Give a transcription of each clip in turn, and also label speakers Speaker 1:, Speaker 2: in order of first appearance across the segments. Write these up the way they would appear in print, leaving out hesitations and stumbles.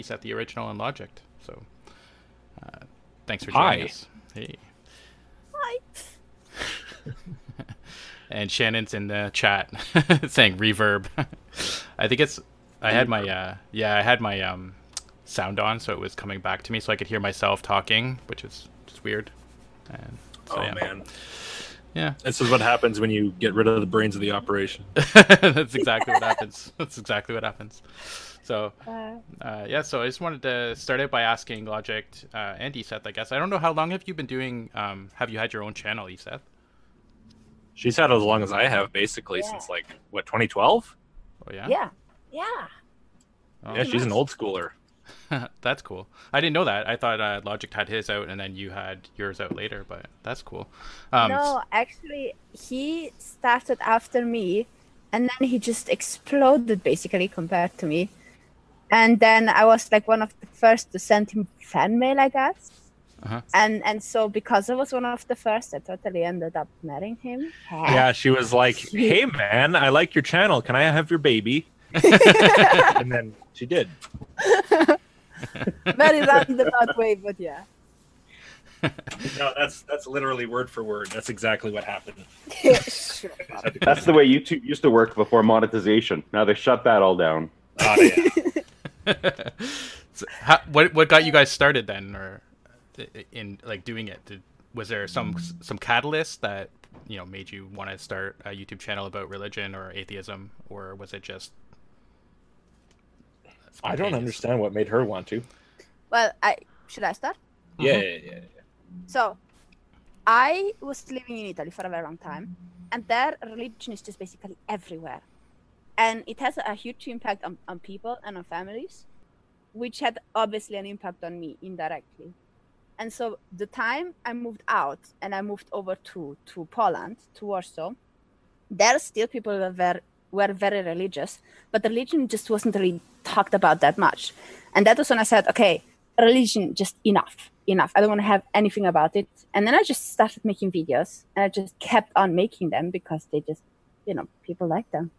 Speaker 1: at the original and Logic. So thanks for joining
Speaker 2: Hi.
Speaker 1: us. Hey.
Speaker 3: Hi.
Speaker 1: And Shannon's in the chat saying reverb. I think it's I had my I had my sound on, so it was coming back to me so I could hear myself talking, which is just weird. And so,
Speaker 2: Oh
Speaker 1: yeah.
Speaker 2: man,
Speaker 1: Yeah.
Speaker 2: this is what happens when you get rid of the brains of the operation.
Speaker 1: That's exactly what happens. That's exactly what happens. So, so I just wanted to start out by asking Logic and Eseth, I guess. I don't know, how long have you been doing, have you had your own channel, Eseth?
Speaker 2: She's had it as long as I have, basically, since like, what, 2012?
Speaker 1: Oh, yeah?
Speaker 3: Yeah.
Speaker 1: Oh,
Speaker 2: Yeah, she's an old schooler.
Speaker 1: that's cool. I didn't know that. I thought Logic had his out and then you had yours out later, but that's cool.
Speaker 3: No, actually, he started after me, and then he just exploded basically compared to me. And then I was like one of the first to send him fan mail, I guess.
Speaker 1: Uh-huh.
Speaker 3: And so because I was one of the first, I totally ended up marrying him.
Speaker 2: Yeah, she was like, "Hey man, I like your channel. Can I have your baby?" And then she did.
Speaker 3: Very roundabout way, but yeah.
Speaker 2: No, that's literally word for word. That's exactly what happened.
Speaker 3: Sure.
Speaker 4: That's the way YouTube used to work before monetization. Now they shut that all down.
Speaker 2: Oh, yeah.
Speaker 1: So what got you guys started then, or in like doing it? Was there some catalyst that made you want to start a YouTube channel about religion or atheism, or was it just?
Speaker 2: I don't understand what made her want to.
Speaker 3: Well, should I start?
Speaker 2: Yeah.
Speaker 3: So, I was living in Italy for a very long time, and there religion is just basically everywhere. And it has a huge impact on people and on families, which had obviously an impact on me indirectly. And so the time I moved out and I moved over to Poland, to Warsaw, there still people were very religious, but religion just wasn't really talked about that much. And that was when I said, okay, religion, just enough. I don't want to have anything about it. And then I just started making videos, and I just kept on making them because they just, people like them.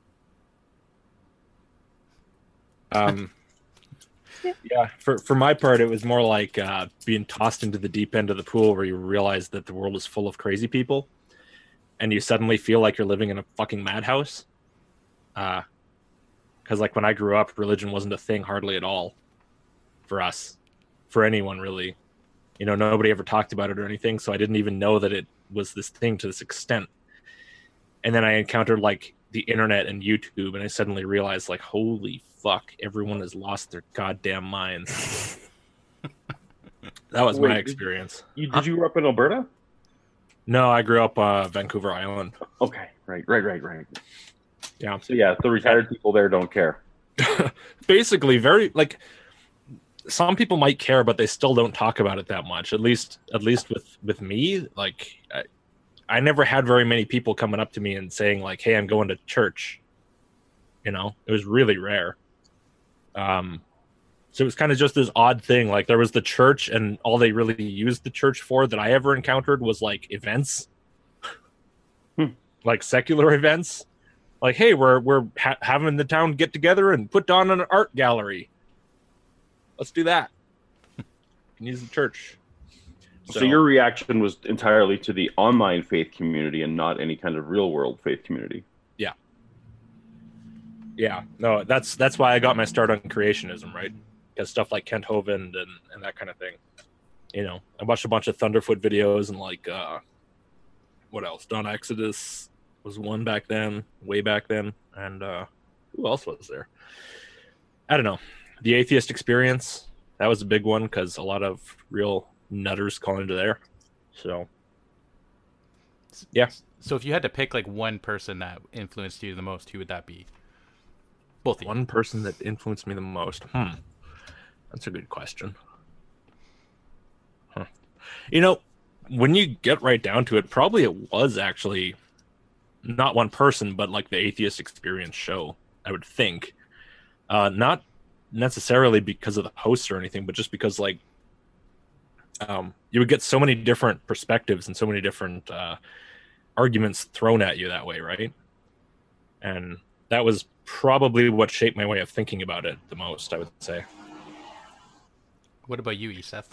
Speaker 2: Yeah, for my part, it was more like being tossed into the deep end of the pool where you realize that the world is full of crazy people, and you suddenly feel like you're living in a fucking madhouse. Because like when I grew up, religion wasn't a thing hardly at all for us, for anyone really. Nobody ever talked about it or anything, so I didn't even know that it was this thing to this extent. And then I encountered like the internet and YouTube, and I suddenly realized like, holy fuck, everyone has lost their goddamn minds. That was my experience.
Speaker 4: Did you grow up in Alberta?
Speaker 2: No, I grew up Vancouver Island.
Speaker 4: Okay, right.
Speaker 2: Yeah.
Speaker 4: So yeah, the retired people there don't care.
Speaker 2: Basically, very like some people might care, but they still don't talk about it that much. At least with me, like I never had very many people coming up to me and saying like, "Hey, I'm going to church." It was really rare. So it was kind of just this odd thing. Like there was the church, and all they really used the church for that I ever encountered was like events, like secular events. Like, hey, we're having the town get together and put on an art gallery. Let's do that. You can use the church.
Speaker 4: So your reaction was entirely to the online faith community and not any kind of real world faith community.
Speaker 2: Yeah, no, that's why I got my start on creationism, right? Because stuff like Kent Hovind and that kind of thing. I watched a bunch of Thunderfoot videos and like what else? Dawn Exodus was one back then, way back then, and who else was there? I don't know. The Atheist Experience, that was a big one because a lot of real nutters call into there. So yeah.
Speaker 1: So if you had to pick like one person that influenced you the most, who would that be? Both of you.
Speaker 2: One person that influenced me the most. That's a good question. When you get right down to it, probably it was actually not one person, but like the Atheist Experience show, I would think. Not necessarily because of the hosts or anything, but just because like you would get so many different perspectives and so many different arguments thrown at you that way, right? And that was probably what shaped my way of thinking about it the most, I would say.
Speaker 1: What about you, Eseth?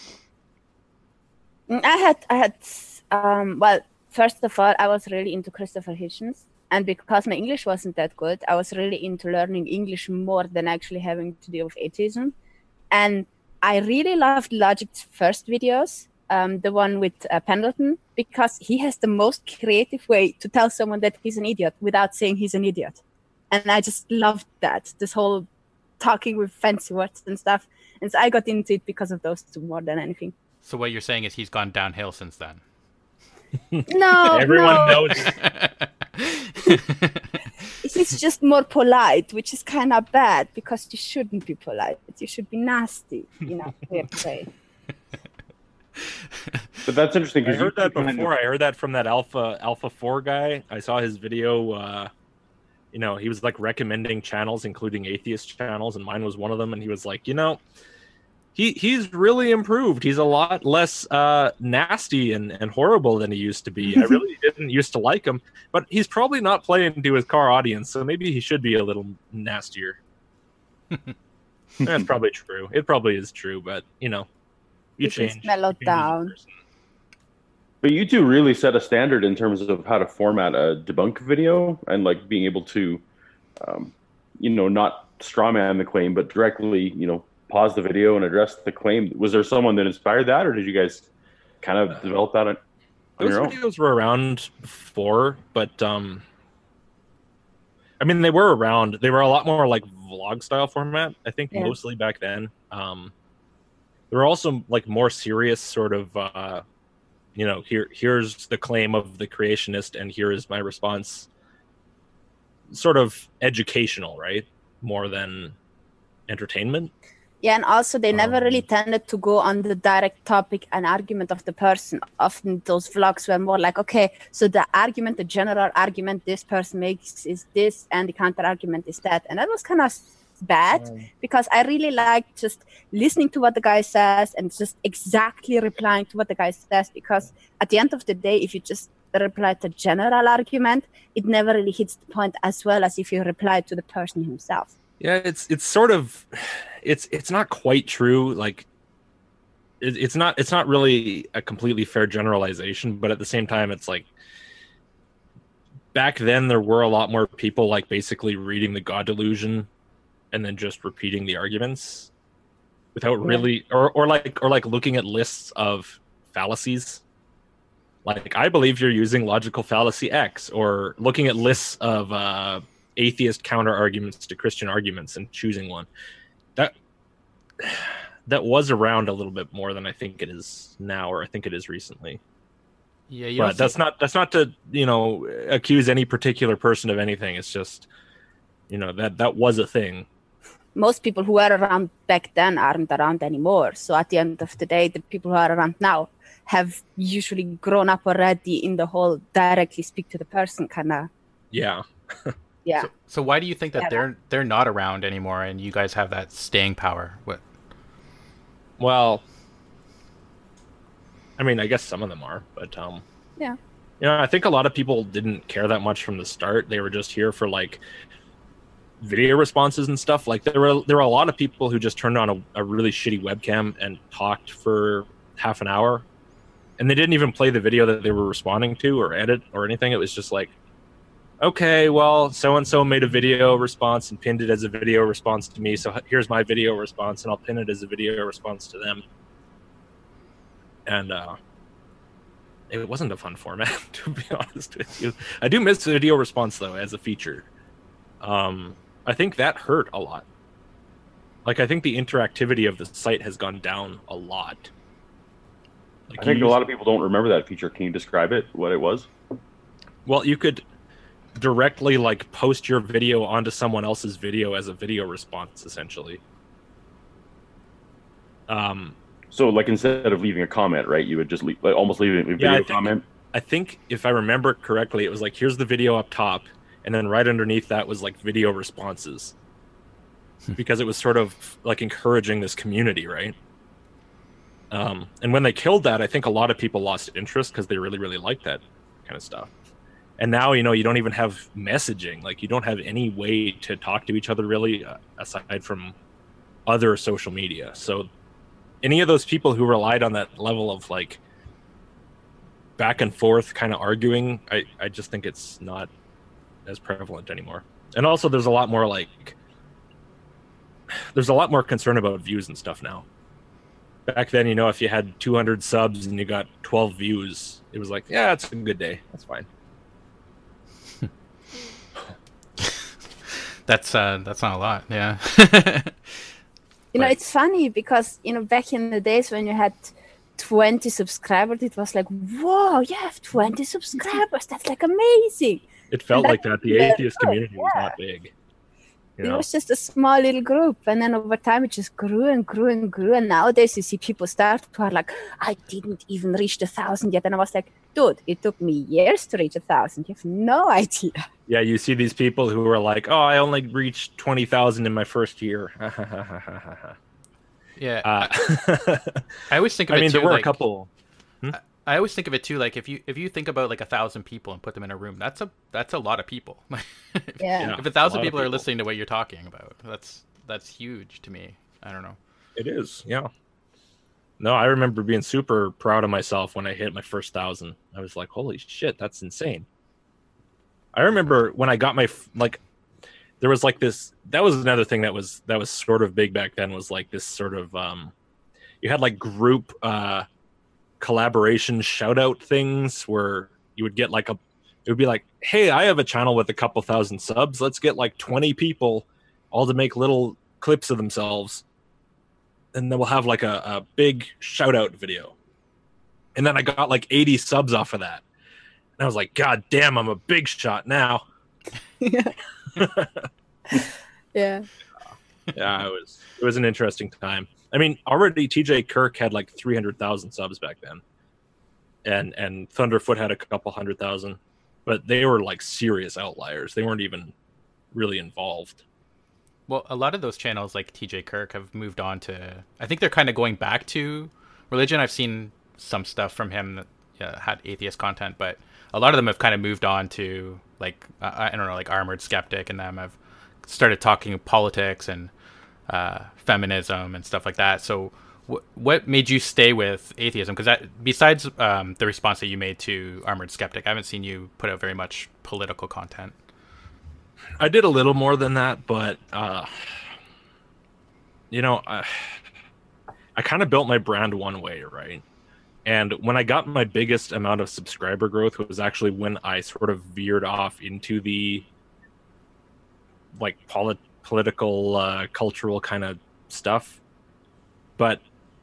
Speaker 3: Well, first of all, I was really into Christopher Hitchens. And because my English wasn't that good, I was really into learning English more than actually having to deal with atheism. And I really loved Logic's first videos, the one with Pendleton, because he has the most creative way to tell someone that he's an idiot without saying he's an idiot. And I just loved that, this whole talking with fancy words and stuff. And so I got into it because of those two more than anything.
Speaker 1: So what you're saying is he's gone downhill since then?
Speaker 3: No,
Speaker 2: Everyone
Speaker 3: no.
Speaker 2: knows.
Speaker 3: He's just more polite, which is kind of bad because you shouldn't be polite. You should be nasty, weird way.
Speaker 4: But that's interesting
Speaker 2: I
Speaker 4: because
Speaker 2: heard that before. I heard that from that Alpha 4 guy. I saw his video. He was like recommending channels, including atheist channels, and mine was one of them. And he was like, he's really improved. He's a lot less nasty and horrible than he used to be. I really didn't used to like him, but he's probably not playing to his car audience, so maybe he should be a little nastier. That's probably true. It probably is true, but you change.
Speaker 3: Mellowed down.
Speaker 4: But you two really set a standard in terms of how to format a debunk video and like being able to, not strawman the claim, but directly, pause the video and address the claim. Was there someone that inspired that, or did you guys kind of develop that on your own?
Speaker 2: Those videos were around before, but they were around. They were a lot more like vlog style format, I think, mostly back then. There were also like more serious sort of, here's the claim of the creationist, and here is my response. Sort of educational, right? More than entertainment.
Speaker 3: Yeah, and also they never really tended to go on the direct topic and argument of the person. Often those vlogs were more like, okay, so the general argument this person makes is this, and the counter argument is that. And that was kind of bad because I really liked just listening to what the guy says and just exactly replying to what the guy says, because at the end of the day, if you just reply to general argument, it never really hits the point as well as if you reply to the person himself.
Speaker 2: Yeah, it's sort of, it's not quite true. Like, it's not really a completely fair generalization, but at the same time, it's like back then there were a lot more people like basically reading the God Delusion and then just repeating the arguments without really, or like looking at lists of fallacies. Like, I believe you're using logical fallacy X, or looking at lists of atheist counter arguments to Christian arguments and choosing one. That was around a little bit more than I think it is now, or I think it is recently.
Speaker 1: Yeah,
Speaker 2: but that's not to accuse any particular person of anything. It's just that was a thing.
Speaker 3: Most people who were around back then aren't around anymore. So at the end of the day, the people who are around now have usually grown up already in the whole directly speak to the person kind of.
Speaker 2: Yeah.
Speaker 3: Yeah.
Speaker 1: So why do you think that they're not around anymore, and you guys have that staying power? What?
Speaker 2: Well, I guess some of them are, but
Speaker 3: yeah.
Speaker 2: I think a lot of people didn't care that much from the start. They were just here for like video responses and stuff. Like there were a lot of people who just turned on a really shitty webcam and talked for half an hour, and they didn't even play the video that they were responding to or edit or anything. It was just like, okay, well, so-and-so made a video response and pinned it as a video response to me, so here's my video response, and I'll pin it as a video response to them. And it wasn't a fun format, to be honest with you. I do miss video response, though, as a feature. I think that hurt a lot. Like, I think the interactivity of the site has gone down a lot. Like,
Speaker 4: I think a lot of people don't remember that feature. Can you describe it, what it was?
Speaker 2: Well, you could directly like post your video onto someone else's video as a video response, essentially.
Speaker 4: So like instead of leaving a comment, right, you would just almost leave a video comment?
Speaker 2: I think if I remember correctly, it was like, here's the video up top, and then right underneath that was like video responses. Because it was sort of like encouraging this community, right? And when they killed that, I think a lot of people lost interest because they really, really liked that kind of stuff. And now, you don't even have messaging. Like, you don't have any way to talk to each other, really, aside from other social media. So any of those people who relied on that level of like back and forth kind of arguing, I just think it's not as prevalent anymore. And also there's a lot more concern about views and stuff now. Back then, you know, if you had 200 subs and you got 12 views, it was like, yeah, it's a good day. That's fine.
Speaker 1: That's not a lot, yeah.
Speaker 3: You know, it's funny because, you know, back in the days when you had 20 subscribers, it was like, whoa, you have 20 subscribers. That's like amazing.
Speaker 2: It felt like that. The atheist community was not big. You know?
Speaker 3: It was just a small little group. And then over time, it just grew and grew and grew. And nowadays, you see people start who are like, I didn't even reach 1,000 yet. And I was like, dude, it took me years to reach 1,000. You have no idea.
Speaker 2: Yeah, you see these people who are like, oh, I only reached 20,000 in my first year.
Speaker 1: Yeah. I always think of it too,
Speaker 2: there were
Speaker 1: like,
Speaker 2: a couple.
Speaker 1: I always think of it too, like if you think about like 1,000 people and put them in a room, that's a lot of people.
Speaker 3: Yeah.
Speaker 1: If 1,000 people are listening to what you're talking about, that's huge to me. I don't know.
Speaker 2: It is, yeah. No, I remember being super proud of myself when I hit my first 1,000. I was like, holy shit, that's insane. I remember when I got my there was like this. That was another thing that was sort of big back then. Was like this sort of you had like group collaboration shout out things where you would get like it would be like, hey, I have a channel with a couple thousand subs. Let's get like 20 people all to make little clips of themselves, and then we'll have like a big shout out video. And then I got like 80 subs off of that. And I was like, God damn, I'm a big shot now.
Speaker 3: Yeah.
Speaker 2: Yeah, it was an interesting time. I mean, already TJ Kirk had like 300,000 subs back then. And Thunderfoot had a couple 100,000, but they were like serious outliers. They weren't even really involved.
Speaker 1: Well, a lot of those channels like TJ Kirk have moved on to, I think they're kind of going back to religion. I've seen some stuff from him that had atheist content, but a lot of them have kind of moved on to like, I don't know, like Armored Skeptic, and them have started talking politics and feminism and stuff like that. So what made you stay with atheism? Because besides the response that you made to Armored Skeptic, I haven't seen you put out very much political content.
Speaker 2: I did a little more than that, but you know, I kind of built my brand one way, right? And when I got my biggest amount of subscriber growth was actually when I sort of veered off into the like political, cultural kind of stuff. But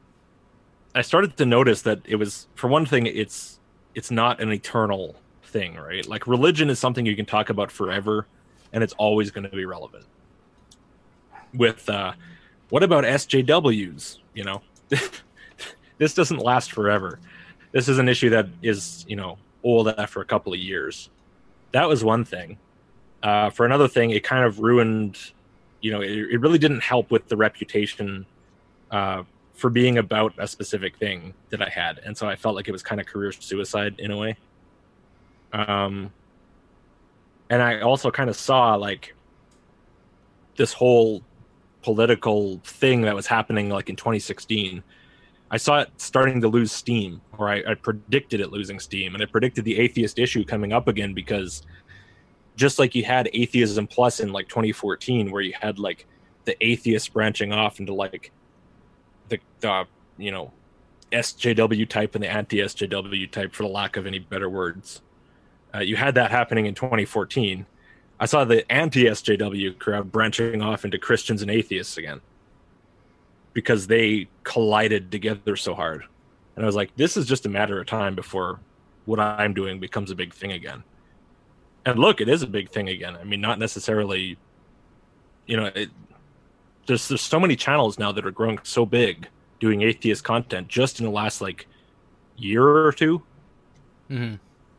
Speaker 2: I started to notice that it was, for one thing, it's not an eternal thing, right? Like religion is something you can talk about forever, and it's always going to be relevant. With what about SJWs? You know, this doesn't last forever. This is an issue that is, you know, old after a couple of years. That was one thing. For another thing, it kind of ruined, you know, it really didn't help with the reputation for being about a specific thing that I had. And so I felt like it was kind of career suicide in a way. And I also kind of saw like this whole political thing that was happening like in 2016. I saw it starting to lose steam, or I predicted it losing steam, and I predicted the atheist issue coming up again, because just like you had Atheism Plus in like 2014, where you had like the atheists branching off into like the you know, SJW type and the anti-SJW type, for the lack of any better words. You had that happening in 2014. I saw the anti-SJW crowd branching off into Christians and atheists again, because they collided together so hard. And I was like, this is just a matter of time before what I'm doing becomes a big thing again. And look, it is a big thing again. I mean, not necessarily, you know, there's so many channels now that are growing so big doing atheist content just in the last like year or two.
Speaker 1: Mm-hmm.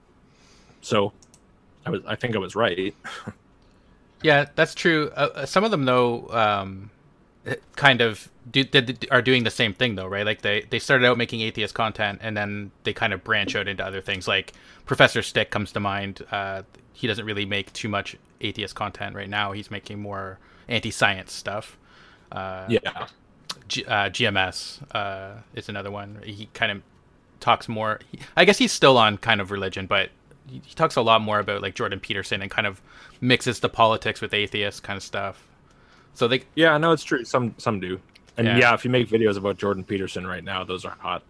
Speaker 2: So I think I was right.
Speaker 1: Yeah, that's true. Some of them though, kind of are doing the same thing though, right? Like they started out making atheist content, and then they kind of branch out into other things. Like Professor Stick comes to mind. He doesn't really make too much atheist content right now. He's making more anti-science stuff.
Speaker 2: Yeah.
Speaker 1: GMS is another one. He kind of talks more. I guess he's still on kind of religion, but he talks a lot more about like Jordan Peterson and kind of mixes the politics with atheist kind of stuff. So they,
Speaker 2: yeah, no, it's true. Some do, and yeah, if you make videos about Jordan Peterson right now, those are hot.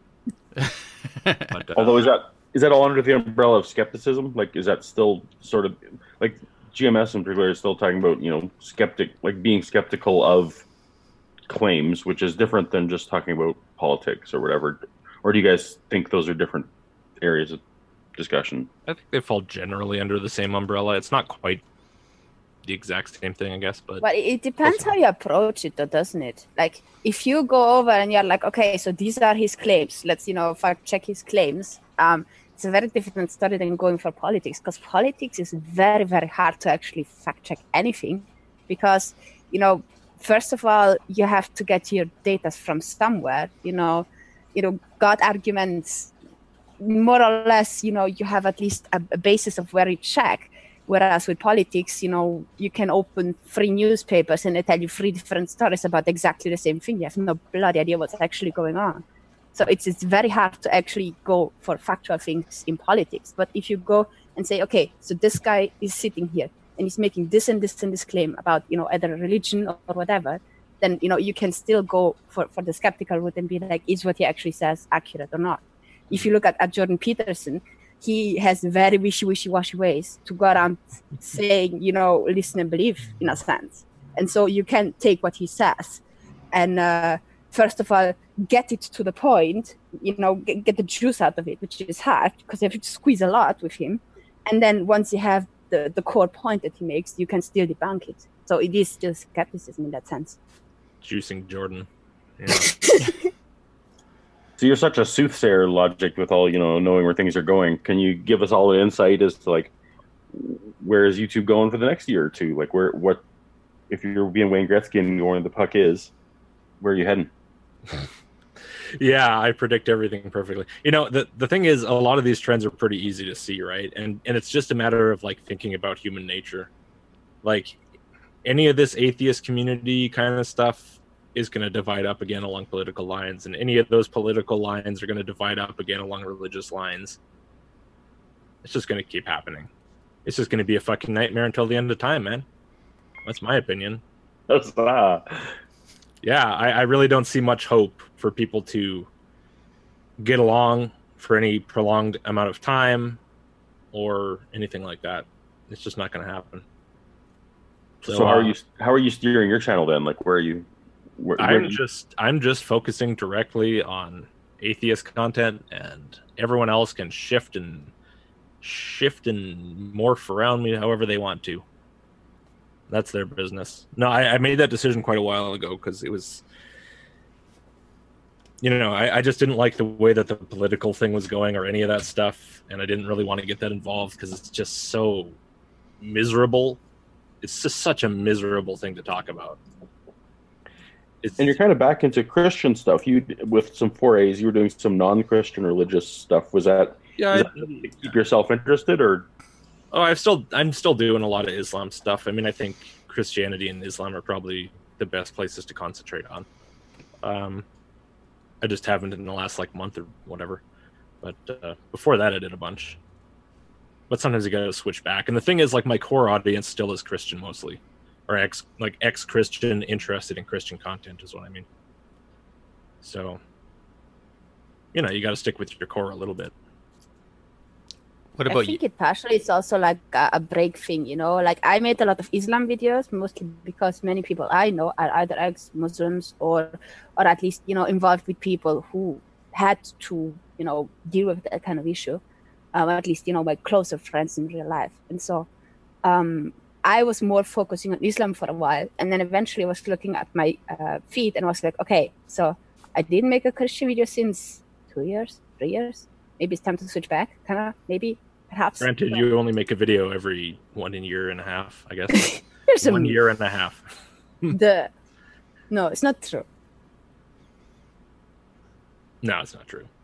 Speaker 2: But,
Speaker 4: although is that all under the umbrella of skepticism? Like, is that still sort of like GMS in particular is still talking about, you know, being skeptical of claims, which is different than just talking about politics or whatever? Or do you guys think those are different areas of discussion?
Speaker 2: I think they fall generally under the same umbrella. It's not quite the exact same thing, I guess, but
Speaker 3: it depends how you approach it, though, doesn't it? Like, if you go over and you're like, okay, so these are his claims, let's, you know, fact check his claims. It's a very different story than going for politics, because politics is very, very hard to actually fact check anything, because, you know, first of all, you have to get your data from somewhere. You know, God arguments, more or less, you know, you have at least a basis of where you check. Whereas with politics, you know, you can open 3 newspapers and they tell you 3 different stories about exactly the same thing. You have no bloody idea what's actually going on. So it's very hard to actually go for factual things in politics. But if you go and say, okay, so this guy is sitting here and he's making this and this and this claim about, you know, either religion or whatever, then, you know, you can still go for the skeptical route and be like, is what he actually says accurate or not? If you look at Jordan Peterson, he has very wishy-washy ways to go around saying, you know, listen and believe, in a sense. And so you can take what he says and, first of all, get it to the point, you know, get the juice out of it, which is hard because you have to squeeze a lot with him. And then once you have the core point that he makes, you can still debunk it. So it is still skepticism in that sense.
Speaker 2: Juicing Jordan. Yeah.
Speaker 4: So you're such a soothsayer, Logic, with all, you know, knowing where things are going. Can you give us all an insight as to, like, where is YouTube going for the next year or two? Like, what if you're being Wayne Gretzky and going where the puck is, where are you heading?
Speaker 2: Yeah, I predict everything perfectly. You know, the thing is, a lot of these trends are pretty easy to see, right? And it's just a matter of, like, thinking about human nature. Like, any of this atheist community kind of stuff is going to divide up again along political lines, and any of those political lines are going to divide up again along religious lines. It's just going to keep happening. It's just going to be a fucking nightmare until the end of time, man. That's my opinion. Yeah, I really don't see much hope for people to get along for any prolonged amount of time or anything like that. It's just not going to happen.
Speaker 4: So how are you steering your channel then? Like, where are you?
Speaker 2: I'm just focusing directly on atheist content, and everyone else can shift and morph around me however they want to. That's their business. No, I made that decision quite a while ago because it was, you know, I just didn't like the way that the political thing was going or any of that stuff, and I didn't really want to get that involved because it's just so miserable. It's just such a miserable thing to talk about.
Speaker 4: And you're kind of back into Christian stuff. You, with some forays, you were doing some non-Christian religious stuff. Was that, to keep yourself interested, or?
Speaker 2: Oh, I'm still doing a lot of Islam stuff. I mean, I think Christianity and Islam are probably the best places to concentrate on. I just haven't in the last month or whatever. But before that, I did a bunch. But sometimes you gotta switch back. And the thing is, my core audience still is Christian mostly. Or ex-Christian interested in Christian content is what I mean. So, you know, you got to stick with your core a little bit.
Speaker 1: What about
Speaker 3: I think it partially is also a break thing, you know. Like, I made a lot of Islam videos, mostly because many people I know are either ex-Muslims or at least, you know, involved with people who had to, you know, deal with that kind of issue. At least, you know, my closer friends in real life. And so, I was more focusing on Islam for a while, and then eventually I was looking at my feed and was like, okay, so I didn't make a Christian video since 2 years, 3 years. Maybe it's time to switch back, kind of, maybe, perhaps.
Speaker 2: Granted, you only make a video every 1 year and a half, I guess. 1 year and a half.
Speaker 3: No, it's not true.
Speaker 2: No, it's not true.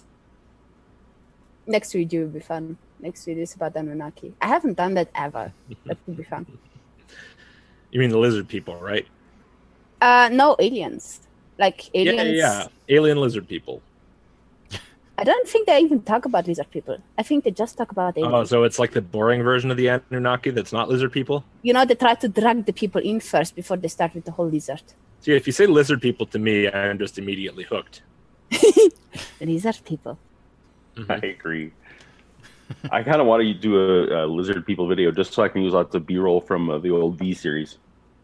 Speaker 3: Next video will be fun. Next video is about Anunnaki. I haven't done that ever. That would be fun.
Speaker 2: You mean the lizard people, right?
Speaker 3: No, aliens. Like aliens.
Speaker 2: Yeah. Alien lizard people.
Speaker 3: I don't think they even talk about lizard people. I think they just talk about aliens.
Speaker 2: Oh, so it's like the boring version of the Anunnaki that's not lizard people?
Speaker 3: You know, they try to drag the people in first before they start with the whole lizard.
Speaker 2: See, if you say lizard people to me, I'm just immediately hooked.
Speaker 3: Lizard people.
Speaker 4: I agree. I kind of want to do a lizard people video just so I can use lots of B-roll from the old V series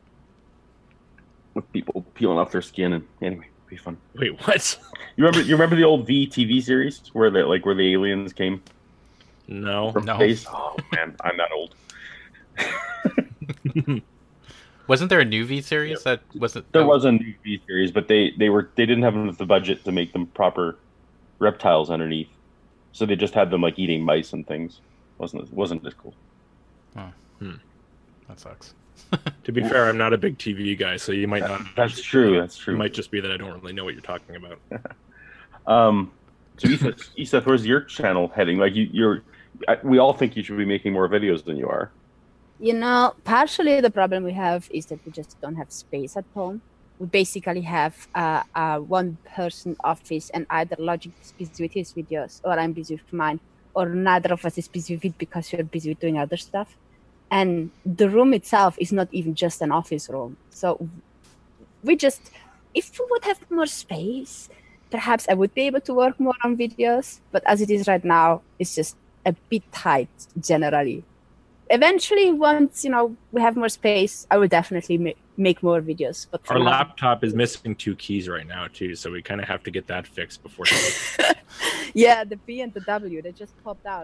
Speaker 4: with people peeling off their skin, and anyway, it'd be fun.
Speaker 2: Wait, what?
Speaker 4: You remember the old V TV series where the aliens came
Speaker 2: No.
Speaker 4: from space? Oh man, I'm that old.
Speaker 1: Wasn't there a new V series that wasn't?
Speaker 4: There was a new V series, but they didn't have the budget to make them proper reptiles underneath, so they just had them like eating mice and things. Wasn't as cool.
Speaker 1: That sucks.
Speaker 2: To be fair, I'm not a big TV guy, so you might not.
Speaker 4: That's true. That's
Speaker 2: It
Speaker 4: true.
Speaker 2: might just be that I don't really know what you're talking about.
Speaker 4: So Ethan, where's your channel heading? Like we all think you should be making more videos than you are.
Speaker 3: You know, partially the problem we have is that we just don't have space at home. We basically have a one-person office, and either Logic is busy with his videos, or I'm busy with mine, or neither of us is busy with it because we're busy with doing other stuff. And the room itself is not even just an office room. So we just, if we would have more space, perhaps I would be able to work more on videos. But as it is right now, it's just a bit tight generally. Eventually, once we have more space, I will definitely make more videos. But for
Speaker 2: Our
Speaker 3: now-
Speaker 2: laptop is missing 2 keys right now, too, so we kind of have to get that fixed before.
Speaker 3: Yeah, the B and the W, they just popped out.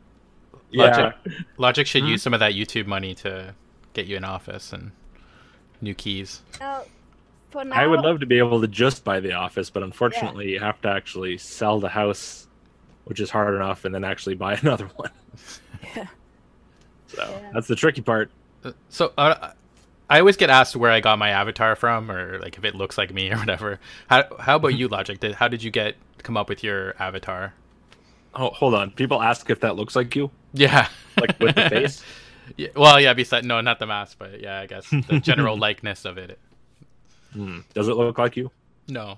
Speaker 1: Logic should use some of that YouTube money to get you an office and new keys.
Speaker 3: Now, for now,
Speaker 2: I would love to be able to just buy the office, but unfortunately, you have to actually sell the house, which is hard enough, and then actually buy another one.
Speaker 3: Yeah.
Speaker 2: So that's the tricky part.
Speaker 1: So I always get asked where I got my avatar from, or like if it looks like me or whatever. How about you, Logic? How did you come up with your avatar?
Speaker 2: Oh, hold on. People ask if that looks like you,
Speaker 1: Yeah,
Speaker 2: like with the face.
Speaker 1: Yeah, well, yeah. Besides, no, not the mask, but yeah, I guess the general likeness of it.
Speaker 2: Does it look like you?
Speaker 1: No.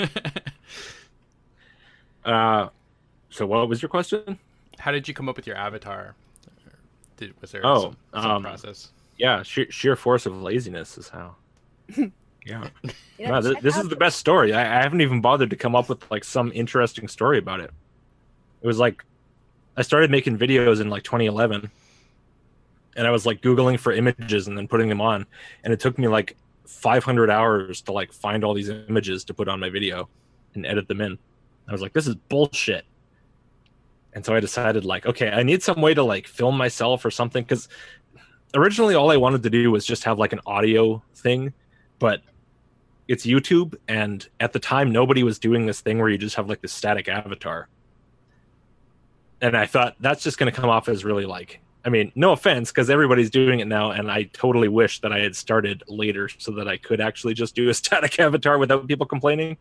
Speaker 2: So what was your question?
Speaker 1: How did you come up with your avatar? Was there some process?
Speaker 2: Yeah, sheer force of laziness is how. Yeah.
Speaker 3: You know,
Speaker 2: Wow,
Speaker 3: check
Speaker 2: this
Speaker 3: out
Speaker 2: is the best story. I haven't even bothered to come up with like some interesting story about it. It was like I started making videos in like 2011, and I was like Googling for images and then putting them on, and it took me like 500 hours to like find all these images to put on my video and edit them in. I was like, this is bullshit. And so I decided like, okay, I need some way to like film myself or something, because originally all I wanted to do was just have like an audio thing, but it's YouTube, and at the time nobody was doing this thing where you just have like this static avatar. And I thought that's just going to come off as really like, I mean, no offense, because everybody's doing it now, and I totally wish that I had started later so that I could actually just do a static avatar without people complaining.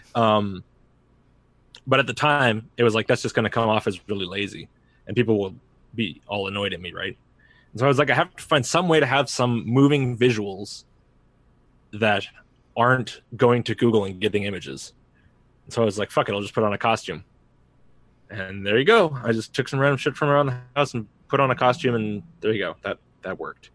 Speaker 2: But at the time, it was like, that's just going to come off as really lazy, and people will be all annoyed at me, right? And so I was like, I have to find some way to have some moving visuals that aren't going to Google and getting images. And so I was like, fuck it, I'll just put on a costume. And there you go. I just took some random shit from around the house and put on a costume, and there you go. That worked.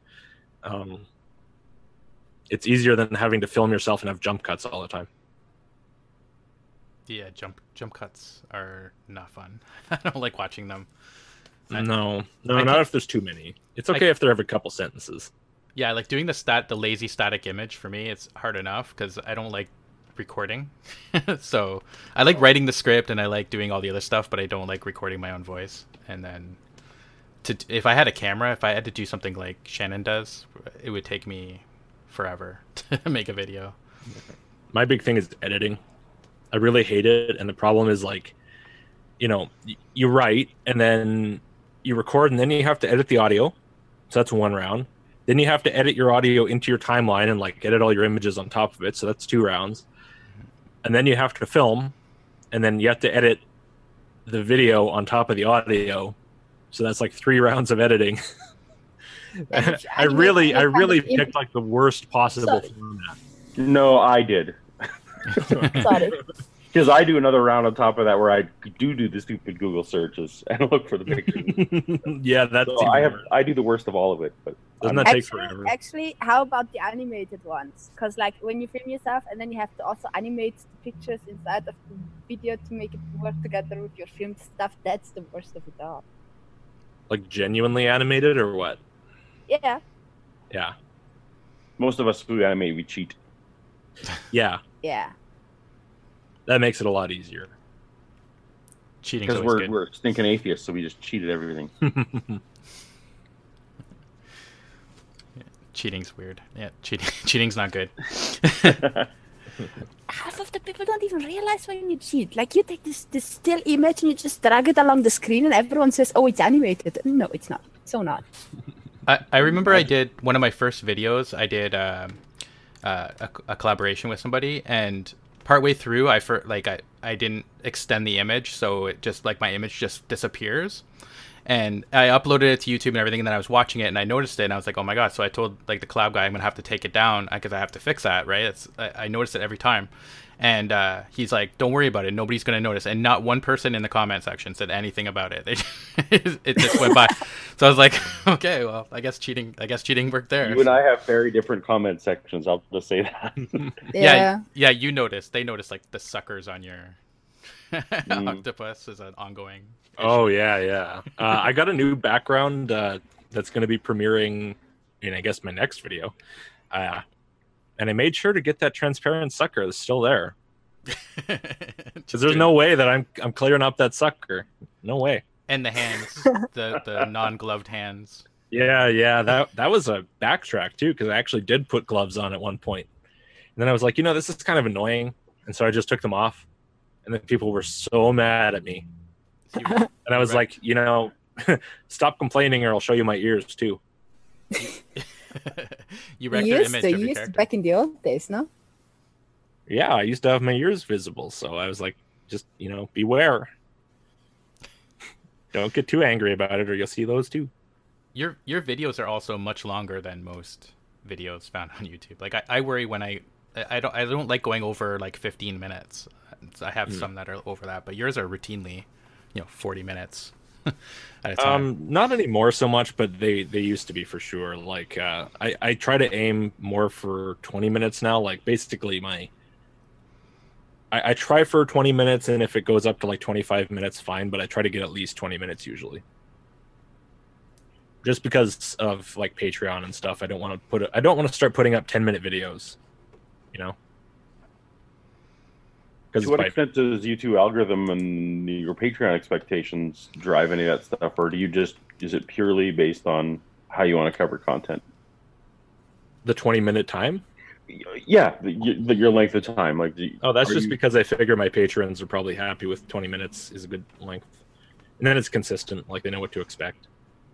Speaker 2: It's easier than having to film yourself and have jump cuts all the time.
Speaker 1: Yeah, jump cuts are not fun. I don't like watching them.
Speaker 2: No,
Speaker 1: I
Speaker 2: not if there's too many. It's okay if they're every couple sentences.
Speaker 1: Yeah, like doing the lazy static image for me, it's hard enough because I don't like recording. So I like writing the script and I like doing all the other stuff, but I don't like recording my own voice. And then if I had a camera, if I had to do something like Shannon does, it would take me forever to make a video.
Speaker 2: My big thing is editing. I really hate it, and the problem is like, you write and then you record, and then you have to edit the audio. So that's one round. Then you have to edit your audio into your timeline and like edit all your images on top of it. So that's 2 rounds. And then you have to film, and then you have to edit the video on top of the audio. So that's like 3 rounds of editing. I really picked like the worst possible format.
Speaker 4: No, I did.
Speaker 3: Sorry.
Speaker 4: Because I do another round on top of that where I do the stupid Google searches and look for the pictures.
Speaker 2: Yeah, that's
Speaker 4: So I do the worst of all of it. But
Speaker 2: Doesn't that take forever?
Speaker 3: Actually, how about the animated ones? Because like when you film yourself and then you have to also animate the pictures inside of the video to make it work together with your filmed stuff, that's the worst of it all.
Speaker 2: Like genuinely animated or what?
Speaker 3: Yeah.
Speaker 2: Yeah.
Speaker 4: most of us who animate, we cheat.
Speaker 2: Yeah.
Speaker 3: Yeah.
Speaker 2: That makes it a lot easier.
Speaker 1: Cheating's
Speaker 4: Because
Speaker 1: always good.
Speaker 4: we're stinking atheists, so we just cheated everything.
Speaker 1: Cheating's weird. Yeah, cheating's not good.
Speaker 3: Half of the people don't even realize when you cheat. Like you take this still image and you just drag it along the screen, and everyone says, "Oh, it's animated." No, it's not. So not.
Speaker 1: I remember I did one of my first videos. I did a collaboration with somebody, and partway through, I didn't extend the image, so it just like my image just disappears. And I uploaded it to YouTube and everything, and then I was watching it and I noticed it, and I was like, oh my god. So I told like the collab guy I'm gonna have to take it down because I have to fix that, right? I noticed it every time. And he's like, don't worry about it, nobody's gonna notice. And not one person in the comment section said anything about it. It just went by. So I was like, okay, well, I guess cheating worked there.
Speaker 4: You and I have very different comment sections, I'll just say that.
Speaker 1: Yeah, you noticed. They noticed like the suckers on your octopus is an ongoing issue.
Speaker 2: Oh yeah. I got a new background that's going to be premiering in, I guess, my next video, and I made sure to get that transparent sucker that's still there, because there's no way that I'm clearing up that sucker. No way.
Speaker 1: And the hands, the non-gloved hands.
Speaker 2: Yeah. That was a backtrack too, because I actually did put gloves on at one point, and then I was like, this is kind of annoying, and so I just took them off, and then people were so mad at me. And I was like, stop complaining or I'll show you my ears too.
Speaker 1: You wrecked your image of your
Speaker 3: used
Speaker 1: character.
Speaker 3: back in the old days, no?
Speaker 2: Yeah, I used to have my ears visible, so I was like, just, beware. Don't get too angry about it or you'll see those too.
Speaker 1: Your videos are also much longer than most videos found on YouTube. Like I worry when I don't like going over like 15 minutes. I have some that are over that, but yours are routinely 40 minutes at a time.
Speaker 2: Not anymore so much, but they used to be for sure. Like I try to aim more for 20 minutes now. Like basically I try for 20 minutes, and if it goes up to like 25 minutes, fine, but I try to get at least 20 minutes usually. Just because of like Patreon and stuff, I don't want to start putting up 10-minute videos,
Speaker 4: To what extent does YouTube algorithm and your Patreon expectations drive any of that stuff, or is it purely based on how you want to cover content?
Speaker 2: The 20-minute time?
Speaker 4: Yeah, your length of time.
Speaker 2: That's just because I figure my patrons are probably happy with 20 minutes is a good length, and then it's consistent. Like they know what to expect.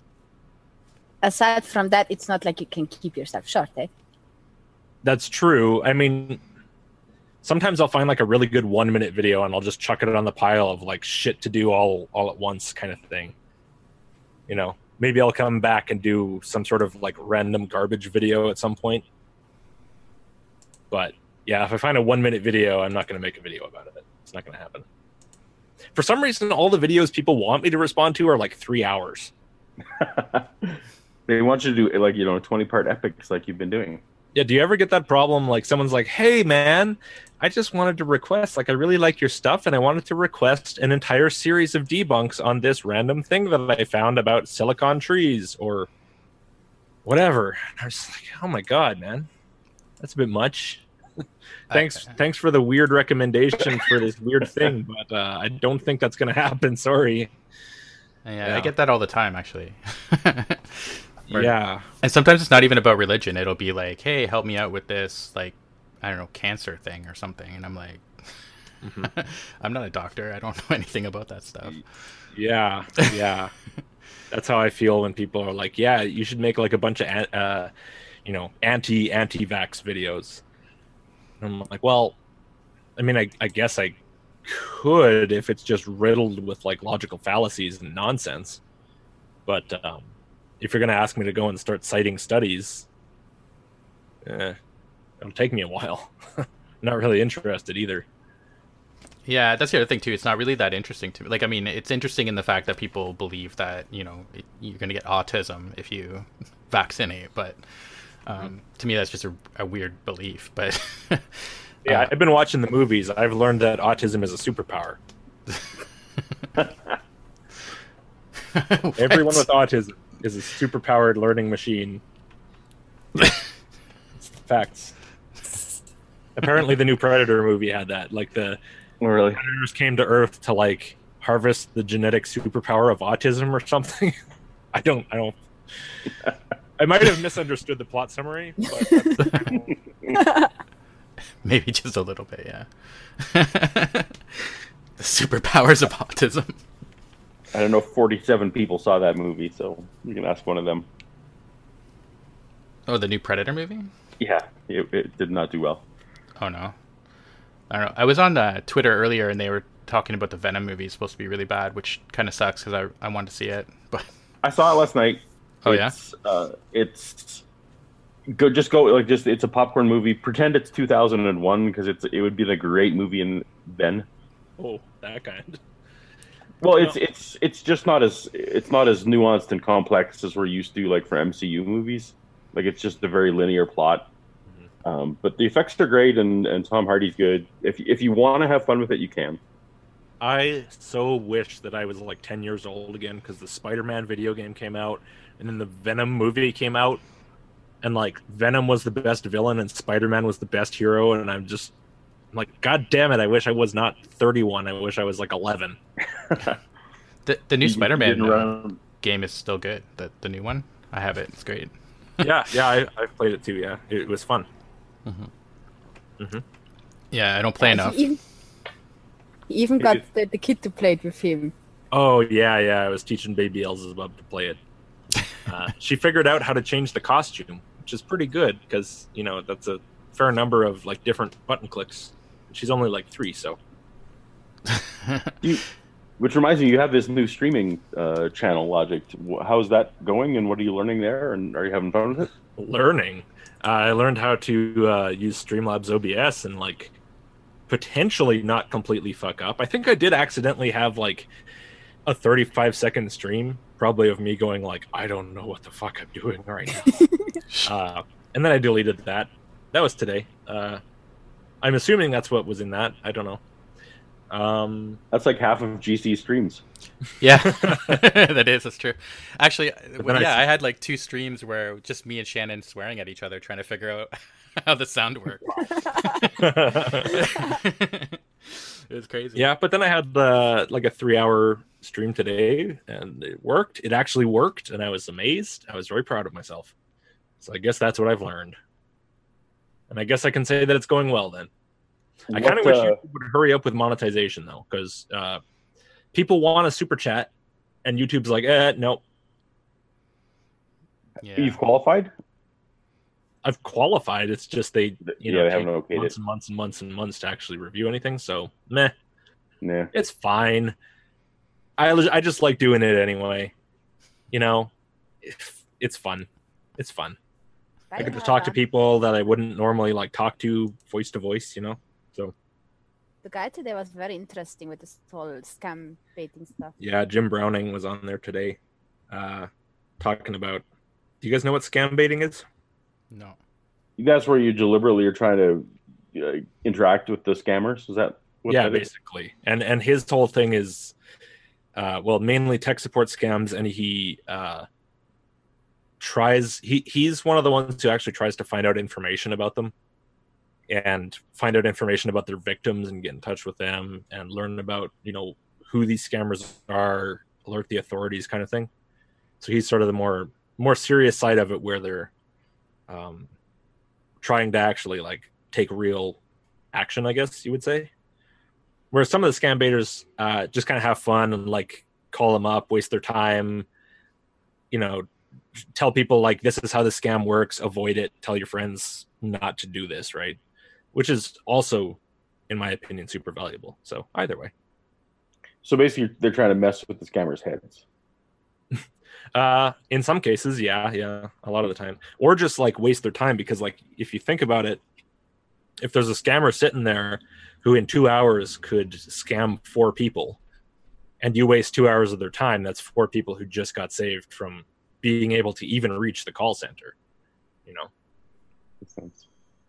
Speaker 3: Aside from that, it's not like you can keep yourself short, eh?
Speaker 2: That's true. I mean, sometimes I'll find like a really good 1-minute video and I'll just chuck it on the pile of like shit to do all at once kind of thing. Maybe I'll come back and do some sort of like random garbage video at some point. But yeah, if I find a 1-minute video, I'm not going to make a video about it. It's not going to happen. For some reason, all the videos people want me to respond to are like 3 hours.
Speaker 4: They want you to do 20-part epics like you've been doing.
Speaker 2: Yeah, do you ever get that problem? Like someone's like, hey man, I just wanted to request, like I really like your stuff and I wanted to request an entire series of debunks on this random thing that I found about silicon trees or whatever. And I was like, oh my God, man, that's a bit much. Thanks for the weird recommendation for this weird thing, but I don't think that's going to happen. Sorry.
Speaker 1: Yeah, I get that all the time, actually.
Speaker 2: Yeah.
Speaker 1: And sometimes it's not even about religion. It'll be like, hey, help me out with this, like, I don't know, cancer thing or something. And I'm like, I'm not a doctor. I don't know anything about that stuff.
Speaker 2: Yeah. That's how I feel when people are like, yeah, you should make like a bunch of, anti-vax videos. And I'm like, well, I mean, I guess I could if it's just riddled with like logical fallacies and nonsense. But, if you're going to ask me to go and start citing studies, it'll take me a while. not really interested either.
Speaker 1: Yeah, that's the other thing too. It's not really that interesting to me. Like, I mean, it's interesting in the fact that people believe that you're going to get autism if you vaccinate, but to me that's just a weird belief. But
Speaker 2: Yeah, I've been watching the movies. I've learned that autism is a superpower. Everyone with autism is a superpowered learning machine. It's facts. Apparently, the new Predator movie had that. Like the
Speaker 4: Oh, really?
Speaker 2: Predators came to Earth to like harvest the genetic superpower of autism or something. I don't. I might have misunderstood the plot summary, but
Speaker 1: maybe just a little bit, yeah. The superpowers of autism.
Speaker 4: I don't know. 47 people saw that movie, so you can ask one of them.
Speaker 1: Oh, the new Predator movie?
Speaker 4: Yeah, it did not do well.
Speaker 1: Oh no, I don't know. I was on Twitter earlier, and they were talking about the Venom movie. It's supposed to be really bad, which kind of sucks because I wanted to see it. But
Speaker 4: I saw it last night.
Speaker 1: Oh,
Speaker 4: it's good. Just go like just. It's a popcorn movie. Pretend it's 2001 because it would be the great movie in then.
Speaker 2: oh, that kind.
Speaker 4: Well, it's just not as nuanced and complex as we're used to like for MCU movies. Like it's just a very linear plot. But the effects are great and Tom Hardy's good. If you want to have fun with it, you can.
Speaker 2: I so wish that I was like 10 years old again because the Spider-Man video game came out and then the Venom movie came out and like Venom was the best villain and Spider-Man was the best hero and I'm like, God damn it, I wish I was not 31. I wish I was like 11.
Speaker 1: the new Spider-Man
Speaker 4: run...
Speaker 1: game is still good. The new one, I have it. It's great.
Speaker 2: yeah, I've played it too. Yeah, it was fun.
Speaker 1: Yeah, I don't play enough.
Speaker 3: He even got the kid to play it with him.
Speaker 2: Oh yeah, I was teaching baby Elzebub to play it. She figured out how to change the costume, which is pretty good because that's a fair number of like different button clicks. She's only like 3, so.
Speaker 4: Which reminds me, you have this new streaming channel, Logic. How's that going, and what are you learning there? And are you having fun with it?
Speaker 2: Learning. I learned how to use Streamlabs OBS and like potentially not completely fuck up. I think I did accidentally have like a 35-second stream, probably of me going like, I don't know what the fuck I'm doing right now. And then I deleted that. That was today. I'm assuming that's what was in that. I don't know.
Speaker 4: That's like half of GC streams.
Speaker 1: Yeah, that's true. Actually, I had like 2 streams where just me and Shannon swearing at each other, trying to figure out how the sound worked. It was crazy.
Speaker 2: Yeah, but then I had like a 3-hour stream today, and it worked. It actually worked, and I was amazed. I was very proud of myself. So I guess that's what I've learned. And I guess I can say that it's going well then. I kind of wish you would hurry up with monetization, though, because people want a super chat, and YouTube's like, nope.
Speaker 1: Yeah.
Speaker 4: You've qualified?
Speaker 2: I've qualified. It's just they
Speaker 4: haven't okayed
Speaker 2: months
Speaker 4: it.
Speaker 2: and months and months and months to actually review anything. So, meh.
Speaker 4: Yeah.
Speaker 2: It's fine. I just like doing it anyway. It's fun. It's fun. I get to talk to people that I wouldn't normally like talk to voice to voice, So
Speaker 3: the guy today was very interesting with this whole scam baiting stuff.
Speaker 2: yeah, Jim Browning was on there today, talking about. Do you guys know what scam baiting is?
Speaker 1: No.
Speaker 4: That's where you deliberately are trying to interact with the scammers. Is that what
Speaker 2: Yeah,
Speaker 4: that is?
Speaker 2: basically. And his whole thing is, mainly tech support scams, and he he's one of the ones who actually tries to find out information about them and find out information about their victims and get in touch with them and learn about who these scammers are, alert the authorities, kind of thing. So he's sort of the more serious side of it, where they're trying to actually like take real action, I guess you would say. Whereas some of the scam baiters just kind of have fun and like call them up, waste their time, tell people like, this is how the scam works, avoid it, tell your friends not to do this, right? Which is also, in my opinion, super valuable. So either way.
Speaker 4: So basically, they're trying to mess with the scammers' heads.
Speaker 2: In some cases, yeah, a lot of the time. Or just like waste their time, because like if you think about it, if there's a scammer sitting there who in 2 hours could scam 4 people, and you waste 2 hours of their time, that's 4 people who just got saved from being able to even reach the call center. You know.
Speaker 4: Makes sense.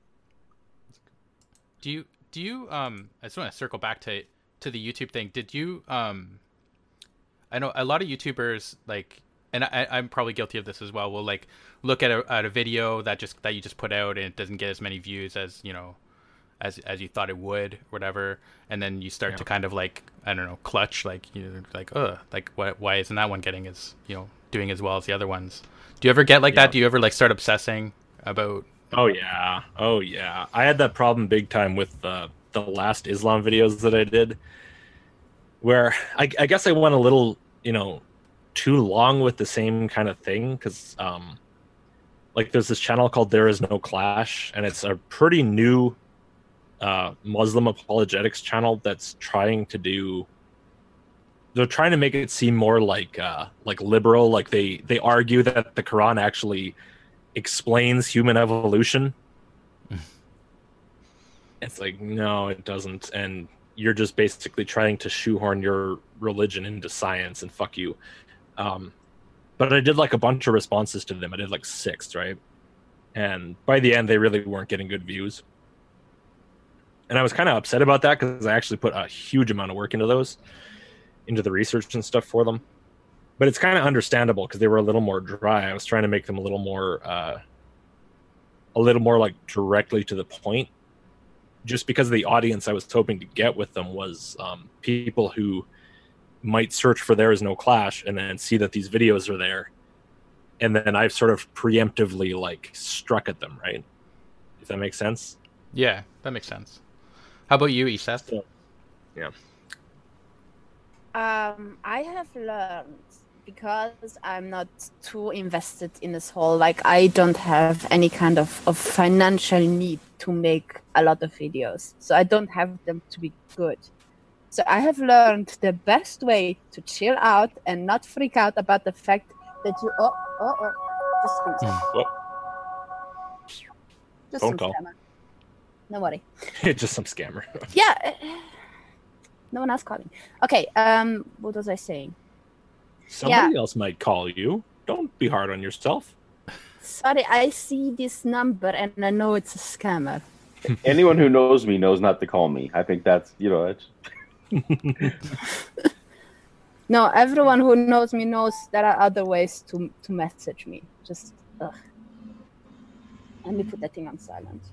Speaker 1: Do you I just want to circle back to the YouTube thing. Did you I know a lot of YouTubers, like, and I'm probably guilty of this as well, will like look at a video that you just put out and it doesn't get as many views as, you know, as you thought it would, or whatever, and then you start to kind of like, I don't know, clutch, like, you know, like, why isn't that one getting as, you know, doing as well as the other ones? Do you ever get like that? Do you ever like start obsessing about?
Speaker 2: Oh yeah. I had that problem big time with the last Islam videos that I did, where I guess I went a little, you know, too long with the same kind of thing, because like there's this channel called There Is No Clash, and it's a pretty new Muslim apologetics channel that's trying to make it seem more like liberal, like they argue that the Quran actually explains human evolution. It's like, no, it doesn't, and you're just basically trying to shoehorn your religion into science, and fuck you. But I did like a bunch of responses to them. I did like 6, right? And by the end, they really weren't getting good views. And I was kind of upset about that, because I actually put a huge amount of work into the research and stuff for them. But it's kind of understandable, because they were a little more dry. I was trying to make them a little more like directly to the point, just because the audience I was hoping to get with them was people who might search for There Is No Clash and then see that these videos are there, and then I've sort of preemptively like struck at them, right? If that makes sense.
Speaker 1: Yeah, that makes sense. How about you, Eseth?
Speaker 2: Yeah.
Speaker 3: I have learned, because I'm not too invested in this whole, like, I don't have any kind of financial need to make a lot of videos, so I don't have them to be good. So I have learned the best way to chill out and not freak out about the fact that you just
Speaker 2: Phone
Speaker 3: some
Speaker 2: call.
Speaker 3: scammer. No worry.
Speaker 2: Just some scammer.
Speaker 3: Yeah. No one else calling. Okay. What was I saying?
Speaker 2: Somebody else might call you. Don't be hard on yourself.
Speaker 3: Sorry, I see this number and I know it's a scammer.
Speaker 4: Anyone who knows me knows not to call me. I think that's, you know, it's...
Speaker 3: No, everyone who knows me knows there are other ways to message me. Just, ugh. Let me put that thing on silent.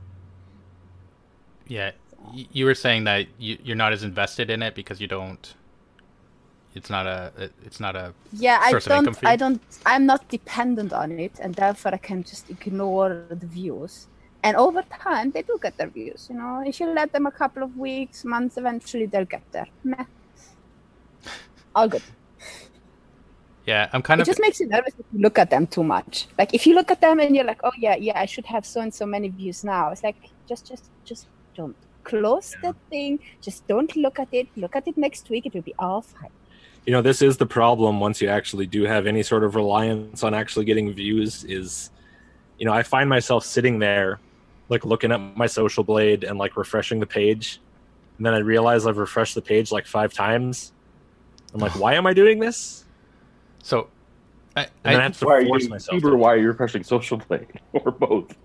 Speaker 1: Yeah, you were saying that you're not as invested in it because you don't. It's not a
Speaker 3: Yeah,
Speaker 1: source of income for you?
Speaker 3: I'm not dependent on it, and therefore I can just ignore the views. And over time, they do get their views. You know, if you let them a couple of weeks, months, eventually they'll get there. Meh. All good.
Speaker 1: Yeah, I'm kind
Speaker 3: It
Speaker 1: of.
Speaker 3: just makes you nervous if you look at them too much. Like if you look at them and you're like, oh yeah, I should have so and so many views now. It's like just don't close that thing. Just don't look at it. Look at it next week. It will be all fine.
Speaker 2: You know, this is the problem once you actually do have any sort of reliance on actually getting views is, you know, I find myself sitting there like looking at my Social Blade and like refreshing the page. And then I realize I've refreshed the page like 5 times. I'm like, why am I doing this?
Speaker 1: So,
Speaker 2: And then I have to
Speaker 4: Why are
Speaker 2: force
Speaker 4: you,
Speaker 2: myself.
Speaker 4: Bieber, why are you refreshing Social Blade? Or both?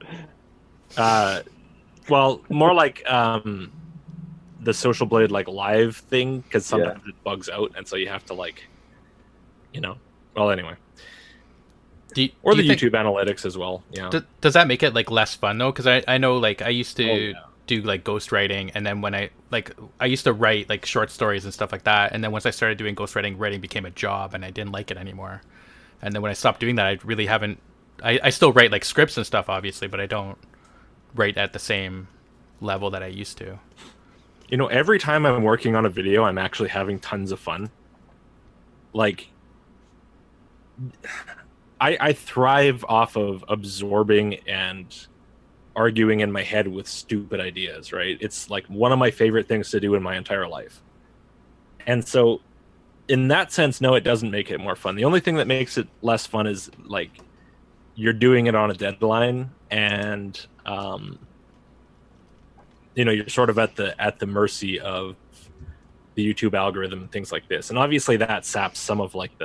Speaker 2: Well, more like the Social Blade like live thing, because sometimes it bugs out, and so you have to like, you know. Well, anyway. Or the YouTube analytics as well. Yeah.
Speaker 1: Does that make it like less fun though? Because I know like I used to do like ghostwriting, and then when I used to write like short stories and stuff like that, and then once I started doing ghostwriting, writing became a job, and I didn't like it anymore. And then when I stopped doing that, I really haven't. I still write like scripts and stuff, obviously, but I don't write at the same level that I used to.
Speaker 2: You know, every time I'm working on a video, I'm actually having tons of fun. Like, I thrive off of absorbing and arguing in my head with stupid ideas, right? It's like one of my favorite things to do in my entire life. And so in that sense, no, it doesn't make it more fun. The only thing that makes it less fun is like you're doing it on a deadline, and you're sort of at the mercy of the YouTube algorithm and things like this. And obviously that saps some of like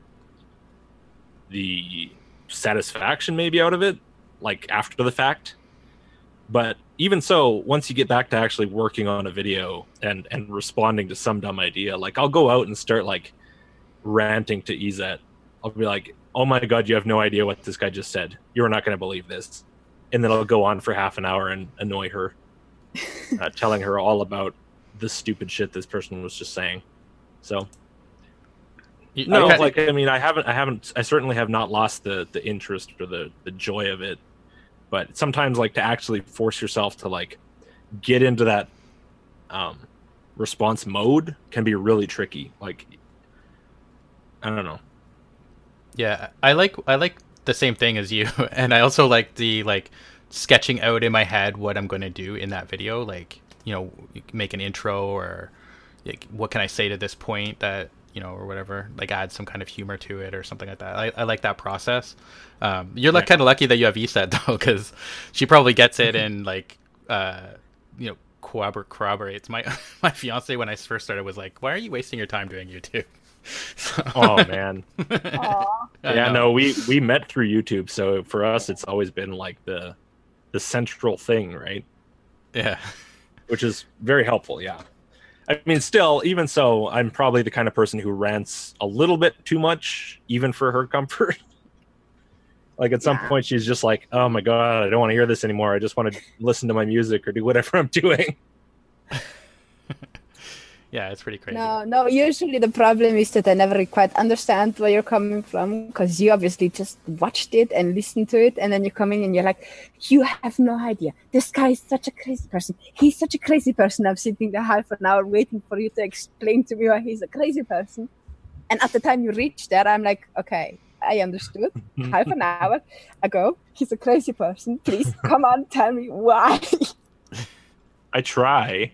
Speaker 2: the satisfaction maybe out of it, like after the fact. But even so, once you get back to actually working on a video and responding to some dumb idea, like I'll go out and start like ranting to EZET. I'll be like, oh my God, you have no idea what this guy just said. You're not going to believe this. And then I'll go on for half an hour and annoy her, telling her all about the stupid shit this person was just saying. So no, like, I mean, I certainly have not lost the interest or the joy of it. But sometimes, like, to actually force yourself to like get into that response mode can be really tricky. Like, I don't know.
Speaker 1: Yeah, I like the same thing as you, and I also like the sketching out in my head what I'm going to do in that video. Like, make an intro, or like, what can I say to this point that, or whatever, like add some kind of humor to it or something like that. I like that process. You're kind of lucky that you have ESET though, because she probably gets it and like, corroborates. My fiance, when I first started, was like, why are you wasting your time doing YouTube? So.
Speaker 2: Oh man. Yeah, no, we met through YouTube, so for us it's always been like the central thing, right?
Speaker 1: Yeah.
Speaker 2: Which is very helpful. Yeah, I mean, still, even so, I'm probably the kind of person who rants a little bit too much, even for her comfort. Like at some point she's just like, oh my God, I don't want to hear this anymore, I just want to listen to my music or do whatever I'm doing.
Speaker 1: Yeah, it's pretty crazy.
Speaker 3: No, usually the problem is that I never quite understand where you're coming from, because you obviously just watched it and listened to it, and then you come in and you're like, you have no idea. This guy is such a crazy person. He's such a crazy person. I'm sitting there half an hour waiting for you to explain to me why he's a crazy person. And at the time you reach there, I'm like, okay, I understood. Half an hour ago, he's a crazy person. Please, come on, tell me why.
Speaker 2: I try.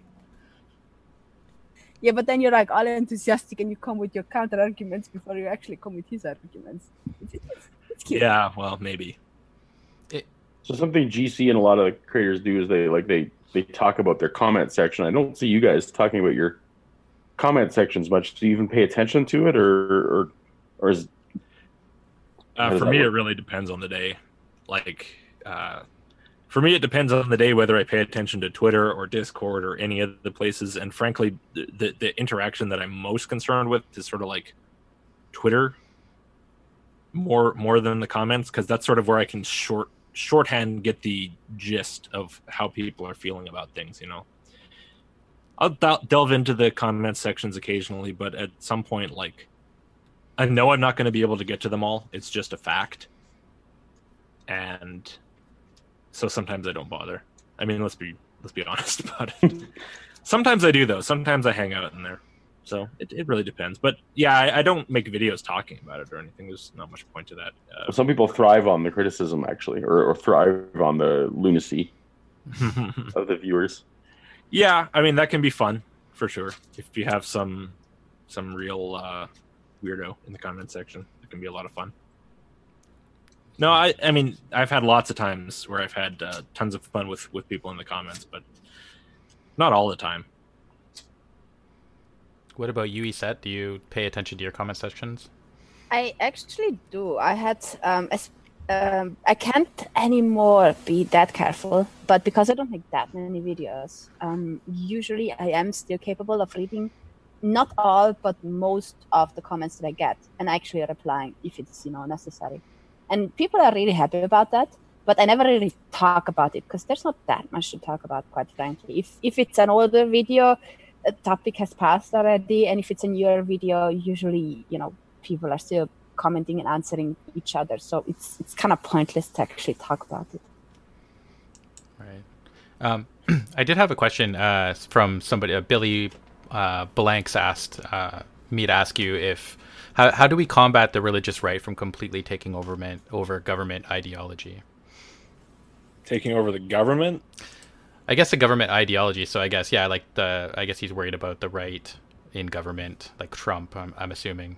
Speaker 3: Yeah, but then you're like all enthusiastic and you come with your counter arguments before you actually come with his arguments. It's cute.
Speaker 2: Yeah, well, maybe.
Speaker 4: So something GC and a lot of creators do is they talk about their comment section. I don't see you guys talking about your comment sections much. Do you even pay attention to it, or is?
Speaker 2: For me, it really depends on the day. Like, for me, it depends on the day whether I pay attention to Twitter or Discord or any of the places. And frankly, the interaction that I'm most concerned with is sort of like Twitter more than the comments, because that's sort of where I can shorthand get the gist of how people are feeling about things. I'll delve into the comment sections occasionally, but at some point, like, I know I'm not going to be able to get to them all. It's just a fact. And so sometimes I don't bother. I mean, let's be honest about it. Sometimes I do, though. Sometimes I hang out in there. So it really depends. But yeah, I don't make videos talking about it or anything. There's not much point to that.
Speaker 4: Some people thrive on the criticism, actually, or thrive on the lunacy of the viewers.
Speaker 2: Yeah, I mean, that can be fun, for sure. If you have some real weirdo in the comment section, it can be a lot of fun. No, I mean, I've had lots of times where I've had tons of fun with people in the comments, but not all the time.
Speaker 1: What about you, ESET? Do you pay attention to your comment sections?
Speaker 3: I actually do. I had, I can't anymore be that careful, but because I don't make that many videos, usually I am still capable of reading, not all, but most of the comments that I get, and actually replying if it's, necessary. And people are really happy about that, but I never really talk about it because there's not that much to talk about, quite frankly. If it's an older video, a topic has passed already, and if it's a newer video, usually, people are still commenting and answering each other, so it's kind of pointless to actually talk about it.
Speaker 1: Right. I did have a question from somebody. Billy Blanks asked me to ask you if how do we combat the religious right from completely taking over government ideology?
Speaker 2: Taking over the government?
Speaker 1: I guess the government ideology. So I guess I guess he's worried about the right in government, like Trump. I'm assuming.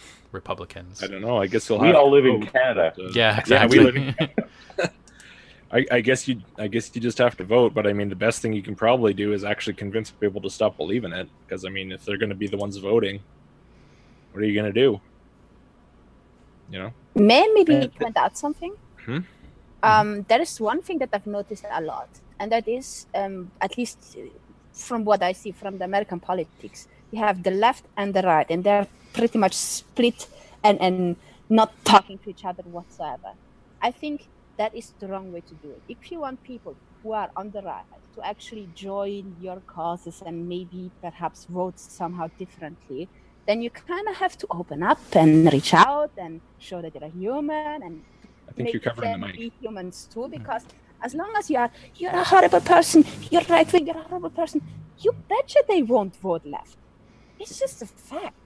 Speaker 1: Republicans.
Speaker 2: I don't know. I guess
Speaker 4: we all live in Canada.
Speaker 1: Yeah, exactly.
Speaker 2: Yeah, we live in Canada. I guess you just have to vote, but I mean the best thing you can probably do is actually convince people to stop believing it, because I mean if they're going to be the ones voting, what are you going to do? You know?
Speaker 3: May I maybe point out something?
Speaker 2: Hmm?
Speaker 3: There is one thing that I've noticed a lot, and that is, at least from what I see from the American politics, you have the left and the right, and they're pretty much split and not talking to each other whatsoever. I think that is the wrong way to do it. If you want people who are on the right to actually join your causes and maybe perhaps vote somehow differently, then you kind of have to open up and reach out and show that you're a human and
Speaker 2: I think you're covering the
Speaker 3: them
Speaker 2: mic.
Speaker 3: be humans too. Because as long as you're a horrible person, you're right wing, you're a horrible person, you betcha they won't vote left. It's just a fact.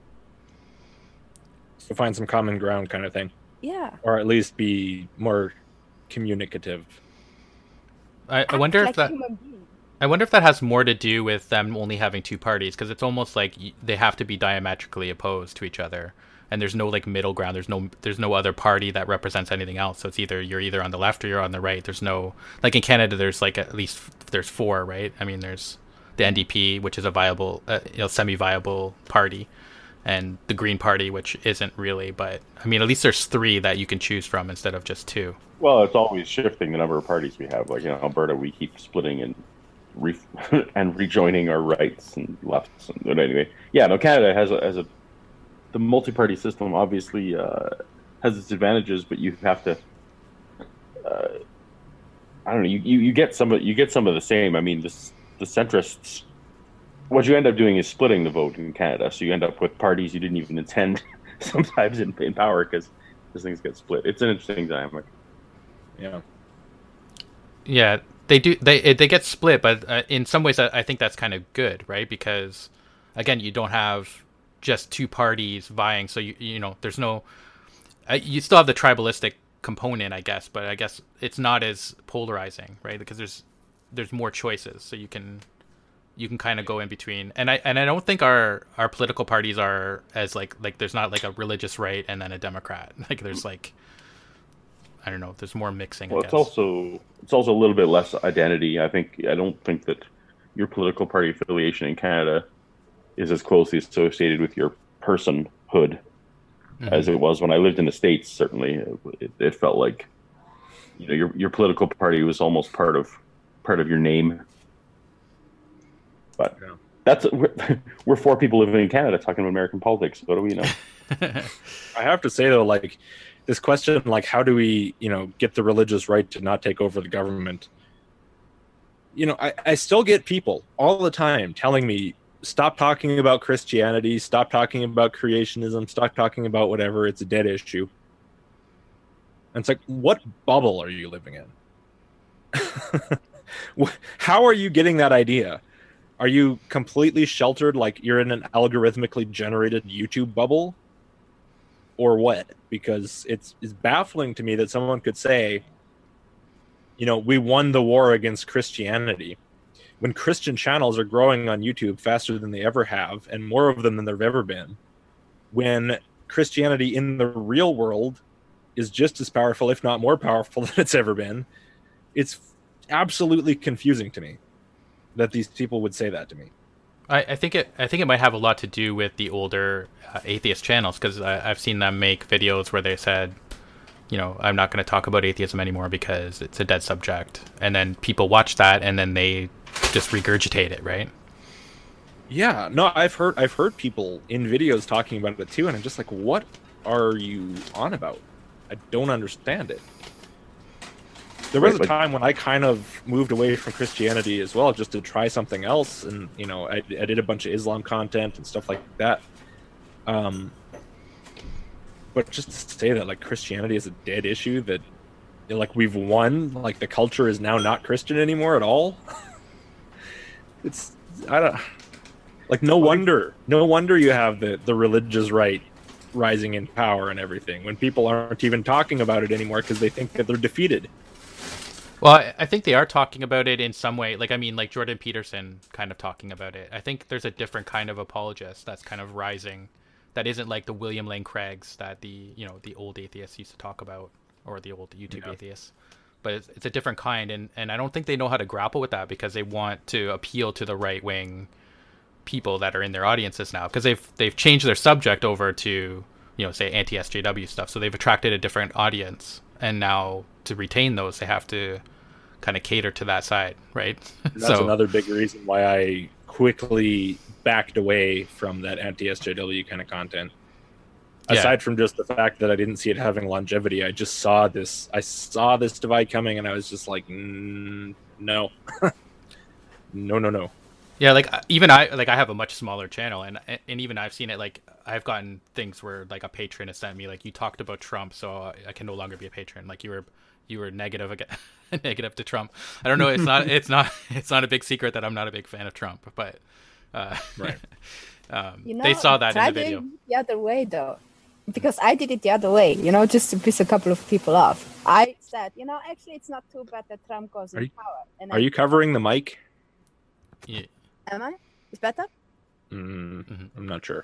Speaker 2: So find some common ground kind of thing,
Speaker 3: Yeah.
Speaker 2: or at least be more communicative.
Speaker 1: I wonder
Speaker 3: Act
Speaker 1: if that.
Speaker 3: human beings.
Speaker 1: I wonder if that has more to do with them only having two parties, because it's almost like they have to be diametrically opposed to each other, and there's no like middle ground. There's no other party that represents anything else. So it's you're either on the left or you're on the right. There's no, like in Canada, there's like at least there's four, right? I mean, there's the NDP, which is a viable, semi-viable party, and the Green Party, which isn't really. But I mean, at least there's three that you can choose from instead of just two.
Speaker 4: Well, it's always shifting the number of parties we have. Like in Alberta, we keep splitting and and rejoining our rights and lefts. But anyway, yeah, no, Canada has the multi-party system obviously has its advantages, but you have to. I don't know. You get some of the same. I mean, the centrists. What you end up doing is splitting the vote in Canada, so you end up with parties you didn't even intend sometimes in power because things get split. It's an interesting dynamic.
Speaker 2: Yeah.
Speaker 1: Yeah, they do. They get split, but in some ways, I think that's kind of good, right? Because again, you don't have just two parties vying, so you know there's no. You still have the tribalistic component, I guess, but I guess it's not as polarizing, right? Because there's more choices, so you can kind of go in between. And I don't think our political parties are as like there's not like a religious right and then a Democrat. Like there's like. I don't know. There's more mixing.
Speaker 4: Well,
Speaker 1: I guess.
Speaker 4: it's also a little bit less identity. I don't think that your political party affiliation in Canada is as closely associated with your personhood as it was when I lived in the States. Certainly, it felt like your political party was almost part of your name. But we're four people living in Canada talking about American politics. What do we know?
Speaker 2: I have to say though, like. This question, like, how do we, get the religious right to not take over the government? I still get people all the time telling me, stop talking about Christianity, stop talking about creationism, stop talking about whatever, it's a dead issue. And it's like, what bubble are you living in? How are you getting that idea? Are you completely sheltered, like you're in an algorithmically generated YouTube bubble? Or what? Because it's baffling to me that someone could say, we won the war against Christianity, when Christian channels are growing on YouTube faster than they ever have, and more of them than there've ever been, when Christianity in the real world is just as powerful, if not more powerful than it's ever been. It's absolutely confusing to me that these people would say that to me.
Speaker 1: I think it might have a lot to do with the older atheist channels, because I've seen them make videos where they said, I'm not going to talk about atheism anymore because it's a dead subject, and then people watch that and then they just regurgitate it, right?
Speaker 2: Yeah, no, I've heard people in videos talking about it too, and I'm just like, what are you on about? I don't understand it. There was a time when I kind of moved away from Christianity as well, just to try something else, and I did a bunch of Islam content and stuff like that. But just to say that like Christianity is a dead issue, that like we've won, like the culture is now not Christian anymore at all. No wonder you have the religious right rising in power and everything when people aren't even talking about it anymore because they think that they're defeated.
Speaker 1: Well, I think they are talking about it in some way. Like Jordan Peterson kind of talking about it. I think there's a different kind of apologist that's kind of rising, that isn't like the William Lane Craigs that the old atheists used to talk about, or the old YouTube atheists. but it's a different kind, and I don't think they know how to grapple with that because they want to appeal to the right wing people that are in their audiences now, because they've changed their subject over to, you know, say anti-SJW stuff, so they've attracted a different audience, and now to retain those they have to kind of cater to that side, right?
Speaker 2: That's another big reason why I quickly backed away from that anti-SJW kind of content.
Speaker 1: Yeah.
Speaker 2: Aside from just the fact that I didn't see it having longevity, I just saw this. I saw this divide coming, and I was just like, no, no.
Speaker 1: Yeah, like even I have a much smaller channel, and even I've seen it. Like I've gotten things where like a patron has sent me like, you talked about Trump, so I can no longer be a patron. Like you were negative again, negative to Trump. I don't know. It's not a big secret that I'm not a big fan of Trump, but
Speaker 2: Right.
Speaker 1: They saw that in
Speaker 3: try
Speaker 1: the video.
Speaker 3: doing the other way though, because I did it the other way. You know, just to piss a couple of people off. I said, you know, actually, it's not too bad that Trump goes in power. And
Speaker 2: Are you covering the mic?
Speaker 1: Yeah.
Speaker 3: Am I? It's better.
Speaker 2: I'm not sure.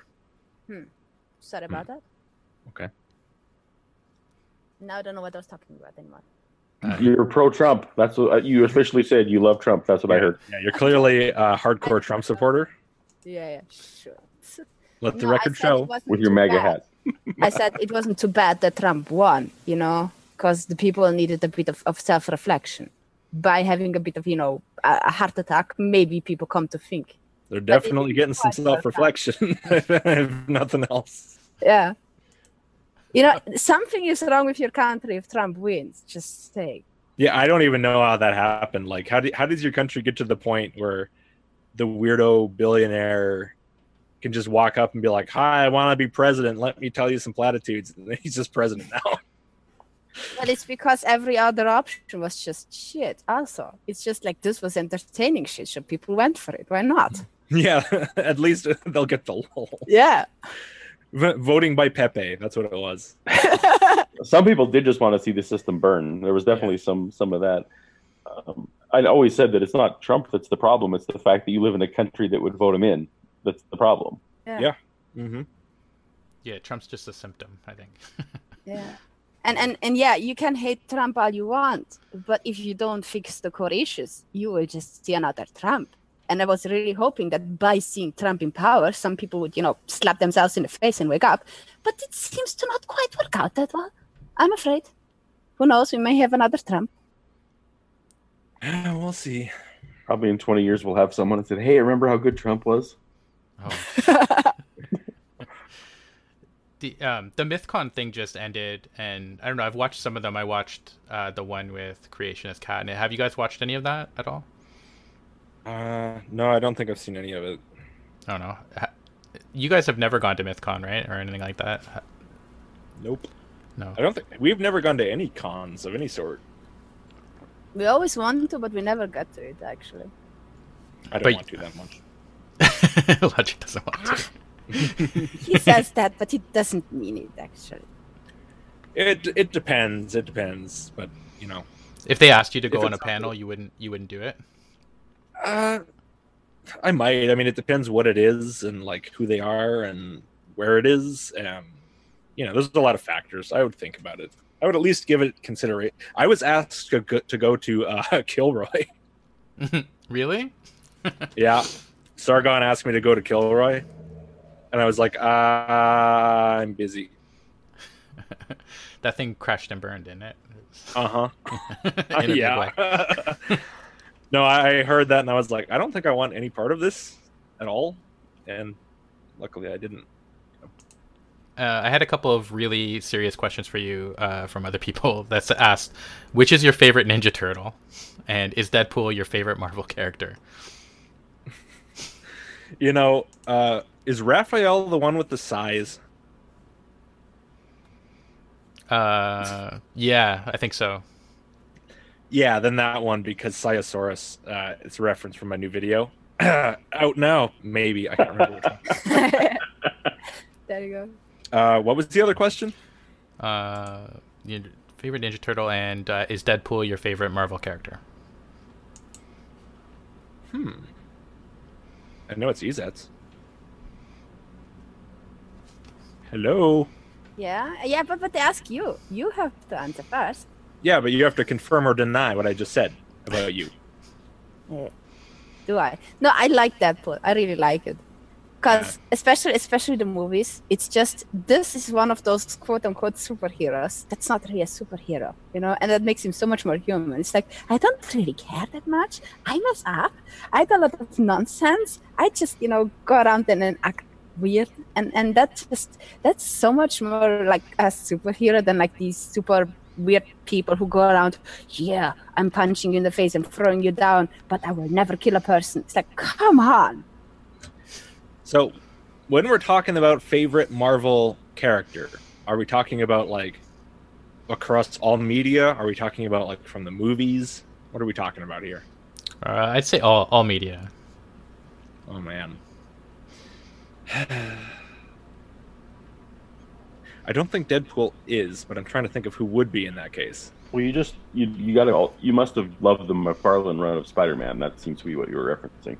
Speaker 3: Sorry about that.
Speaker 2: Okay.
Speaker 3: Now I don't know what I was talking about anymore.
Speaker 4: You're pro-Trump. That's what you officially said. You love Trump. That's what I heard.
Speaker 2: Yeah, you're clearly a hardcore Trump supporter.
Speaker 3: Yeah, sure.
Speaker 2: Let the
Speaker 3: No, I
Speaker 2: record
Speaker 3: said it
Speaker 2: show.
Speaker 3: wasn't
Speaker 4: With your
Speaker 3: too
Speaker 4: MAGA
Speaker 3: bad.
Speaker 4: hat.
Speaker 3: I said it wasn't too bad that Trump won, you know, because the people needed a bit of self-reflection. By having a bit of, you know, a heart attack, maybe people come to think.
Speaker 2: They're definitely
Speaker 3: it
Speaker 2: getting
Speaker 3: is
Speaker 2: some
Speaker 3: quite well
Speaker 2: self-reflection, if nothing else.
Speaker 3: Yeah. You know, something is wrong with your country if Trump wins. Just say.
Speaker 2: Yeah, I don't even know how that happened. Like, how does your country get to the point where the weirdo billionaire can just walk up and be like, "Hi, I want to be president. Let me tell you some platitudes," and then he's just president now.
Speaker 3: Well, it's because every other option was just shit. Also, it's just like this was entertaining shit, so people went for it. Why not?
Speaker 2: Yeah, at least they'll get the lol.
Speaker 3: Yeah.
Speaker 2: Voting by Pepe, that's what it was.
Speaker 4: Some people did just want to see the system burn. There was definitely some of that. I always said that it's not Trump that's the problem. It's the fact that you live in a country that would vote him in. That's the problem.
Speaker 2: Yeah. Mm-hmm.
Speaker 1: Yeah, Trump's just a symptom, I think.
Speaker 3: Yeah. And yeah, you can hate Trump all you want, but if you don't fix the core issues, you will just see another Trump. And I was really hoping that by seeing Trump in power, some people would, you know, slap themselves in the face and wake up. But it seems to not quite work out that well. I'm afraid. Who knows? We may have another Trump.
Speaker 2: We'll see.
Speaker 4: Probably in 20 years we'll have someone that said, "Hey, remember how good Trump was?"
Speaker 1: Oh. The MythCon thing just ended, and I don't know. I've watched some of them. I watched the one with Creationist Cat. Have you guys watched any of that at all?
Speaker 2: No, I don't think I've seen any of it.
Speaker 1: I don't know. You guys have never gone to MythCon, right, or anything like that?
Speaker 2: Nope.
Speaker 1: No.
Speaker 2: I don't think we've never gone to any cons of any sort.
Speaker 3: We always want to, but we never get to it, actually.
Speaker 2: I don't
Speaker 1: But-
Speaker 2: want to that much.
Speaker 1: Logic doesn't want to.
Speaker 3: He says that, but he doesn't mean it, actually.
Speaker 2: It depends. It depends, but you know.
Speaker 1: If they asked you to
Speaker 2: If
Speaker 1: go on a
Speaker 2: it's-
Speaker 1: panel, you wouldn't do it.
Speaker 2: I might. I mean, it depends what it is and like who they are and where it is. You know, there's a lot of factors. I would think about it. I would at least give it consideration. I was asked to go to Kilroy.
Speaker 1: Really?
Speaker 2: Yeah, Sargon asked me to go to Kilroy, and I was like, I'm busy.
Speaker 1: That thing crashed and burned, didn't it?
Speaker 2: Uh-huh.
Speaker 1: In a big
Speaker 2: Yeah.
Speaker 1: way.
Speaker 2: No, I heard that and I was like, I don't think I want any part of this at all. And luckily I didn't.
Speaker 1: I had a couple of really serious questions for you from other people that's asked, which is your favorite Ninja Turtle? And is Deadpool your favorite Marvel character?
Speaker 2: You know, is Raphael the one with the size?
Speaker 1: Yeah, I think so.
Speaker 2: Yeah, then that one, because Siosaurus, it's a reference from my new video. Out now, maybe. I can't remember which one.
Speaker 3: There you go.
Speaker 2: What was the other question?
Speaker 1: Your favorite Ninja Turtle, and is Deadpool your favorite Marvel character?
Speaker 2: I know it's Ezets. Hello?
Speaker 3: Yeah, but they ask you. You have to answer first.
Speaker 2: Yeah, but you have to confirm or deny what I just said about you.
Speaker 3: Do I? No, I like Deadpool. I really like it. Because especially the movies, it's just, this is one of those quote unquote superheroes that's not really a superhero, you know, and that makes him so much more human. It's like, I don't really care that much. I mess up. I do a lot of nonsense. I just, you know, go around and act weird, and that's so much more like a superhero than like these super weird people who go around, yeah, I'm punching you in the face and throwing you down, but I will never kill a person. It's like, come on.
Speaker 2: So, when we're talking about favorite Marvel character, are we talking about like across all media? Are we talking about like from the movies? What are we talking about here?
Speaker 1: I'd say all media.
Speaker 2: Oh man, I don't think Deadpool is, but I'm trying to think of who would be in that case.
Speaker 4: Well, you must have loved the McFarlane run of Spider-Man. That seems to be what you were referencing.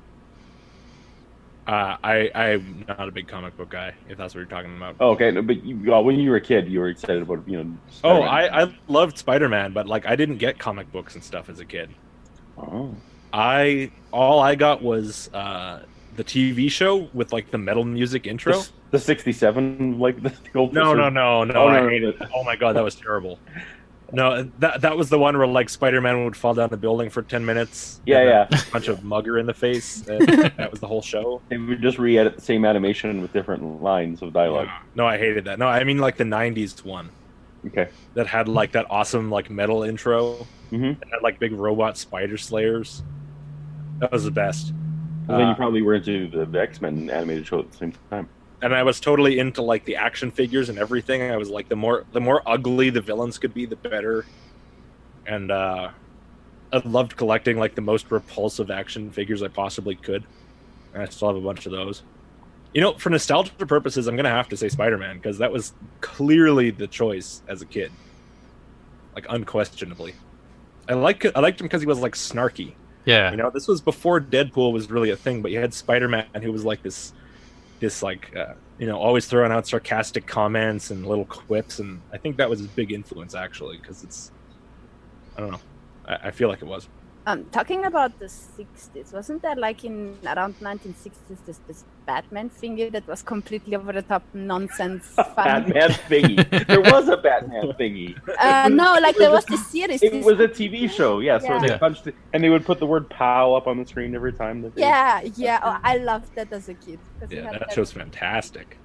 Speaker 2: I'm not a big comic book guy, if that's what you're talking about.
Speaker 4: Oh, okay, no, but when you were a kid, you were excited about, you know.
Speaker 2: Oh,
Speaker 4: Spider-Man.
Speaker 2: I loved Spider-Man, but like I didn't get comic books and stuff as a kid.
Speaker 4: Oh.
Speaker 2: All I got was the TV show with like the metal music intro.
Speaker 4: The 67, like the old.
Speaker 2: No,
Speaker 4: Oh,
Speaker 2: I
Speaker 4: no,
Speaker 2: hate it. Oh my god, that was terrible. No, that was the one where like Spider-Man would fall down the building for 10 minutes.
Speaker 4: Yeah.
Speaker 2: A bunch of mugger in the face. And that was the whole show.
Speaker 4: They would just re-edit the same animation with different lines of dialogue.
Speaker 2: No, I hated that. No, I mean like the 90s one.
Speaker 4: Okay.
Speaker 2: That had like that awesome like metal intro.
Speaker 4: Mm-hmm.
Speaker 2: It had like big robot spider slayers. That was the best.
Speaker 4: And then you probably were into the X-Men animated show at the same time.
Speaker 2: And I was totally into like the action figures and everything. I was like, the more ugly the villains could be, the better. And I loved collecting like the most repulsive action figures I possibly could. And I still have a bunch of those. You know, for nostalgia purposes, I'm gonna have to say Spider-Man because that was clearly the choice as a kid, like unquestionably. I liked him because he was like snarky.
Speaker 1: Yeah.
Speaker 2: You know, this was before Deadpool was really a thing, but you had Spider-Man who was like this like you know, always throwing out sarcastic comments and little quips, and I think that was a big influence actually because it's, I don't know, I feel like it was.
Speaker 3: Talking about the 60s, wasn't there like in around 1960s this Batman thingy that was completely over the top nonsense fun?
Speaker 4: Batman thingy. There was a Batman thingy.
Speaker 3: No, like there was this series.
Speaker 4: It was a TV show, yes, where
Speaker 3: Yeah.
Speaker 4: they punched it, and they would put the word "pow" up on the screen every time. That they...
Speaker 3: Yeah. Oh, I loved that as a kid. 'Cause we
Speaker 2: Yeah,
Speaker 3: had
Speaker 2: that show's fantastic.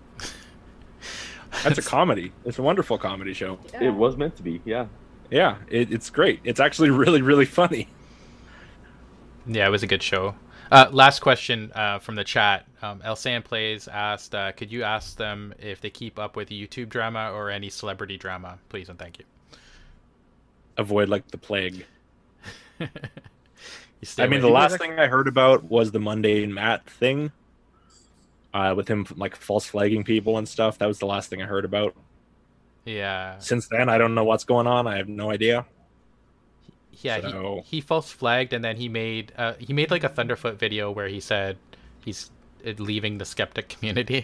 Speaker 2: That's a comedy. It's a wonderful comedy show.
Speaker 3: Yeah.
Speaker 4: It was meant to be, yeah.
Speaker 2: Yeah, it's great. It's actually really, really funny.
Speaker 1: Yeah, it was a good show. Last question from the chat. Elsan Plays asked, could you ask them if they keep up with YouTube drama or any celebrity drama? Please and thank you.
Speaker 2: Avoid like the plague.
Speaker 1: You stay
Speaker 2: I mean,
Speaker 1: away.
Speaker 2: the last thing I heard about was the Mundane Matt thing. With him like false flagging people and stuff. That was the last thing I heard about.
Speaker 1: Yeah.
Speaker 2: Since then, I don't know what's going on. I have no idea.
Speaker 1: Yeah,
Speaker 2: So-
Speaker 1: he false flagged, and then he made like a Thunderfoot video where he said he's leaving the skeptic community.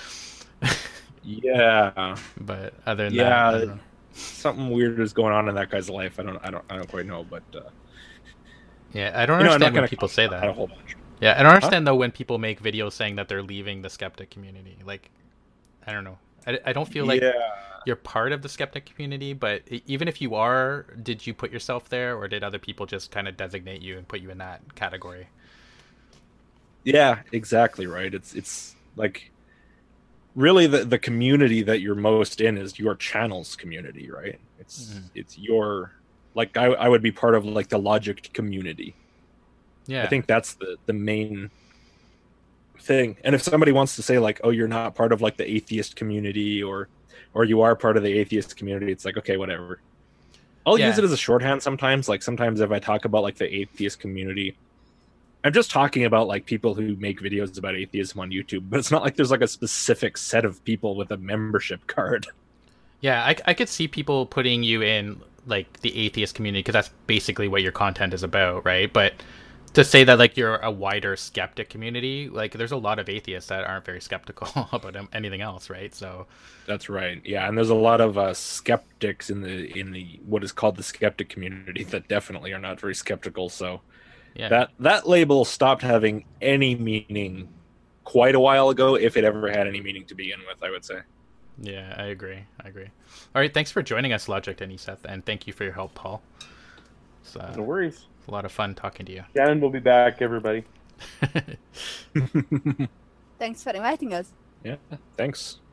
Speaker 2: Yeah,
Speaker 1: But other than that, I don't know.
Speaker 2: something weird is going on in that guy's life. I don't quite know, but
Speaker 1: Yeah, I don't
Speaker 2: you know, I'm
Speaker 1: understand
Speaker 2: not
Speaker 1: when
Speaker 2: gonna
Speaker 1: people say that.
Speaker 2: a whole bunch.
Speaker 1: Yeah, I don't understand though when people make videos saying that they're leaving the skeptic community. Like, I don't know. I don't feel like
Speaker 2: Yeah.
Speaker 1: you're part of the skeptic community, but even if you are, did you put yourself there, or did other people just kind of designate you and put you in that category?
Speaker 2: Yeah, exactly right. It's like really the community that you're most in is your channel's community, right? It's your, like I would be part of like the Logic community.
Speaker 1: Yeah,
Speaker 2: I think that's the main thing. And if somebody wants to say like, oh, you're not part of like the atheist community or you are part of the atheist community, it's like, okay, whatever. I'll use it as a shorthand sometimes. Like sometimes if I talk about like the atheist community, I'm just talking about like people who make videos about atheism on YouTube, but it's not like there's like a specific set of people with a membership card.
Speaker 1: Yeah, I could see people putting you in like the atheist community because that's basically what your content is about, right? But to say that like you're a wider skeptic community, like there's a lot of atheists that aren't very skeptical about anything else, right? So
Speaker 2: That's right. Yeah, and there's a lot of skeptics in the what is called the skeptic community that definitely are not very skeptical. So
Speaker 1: yeah,
Speaker 2: that label stopped having any meaning quite a while ago, if it ever had any meaning to begin with, I would say.
Speaker 1: yeah, I agree. All right, thanks for joining us, Logic and Eseth, and thank you for your help, Paul. It's
Speaker 4: No worries.
Speaker 1: a lot of fun talking to you.
Speaker 4: Shannon will be back, everybody.
Speaker 3: Thanks for inviting us.
Speaker 2: Yeah, thanks.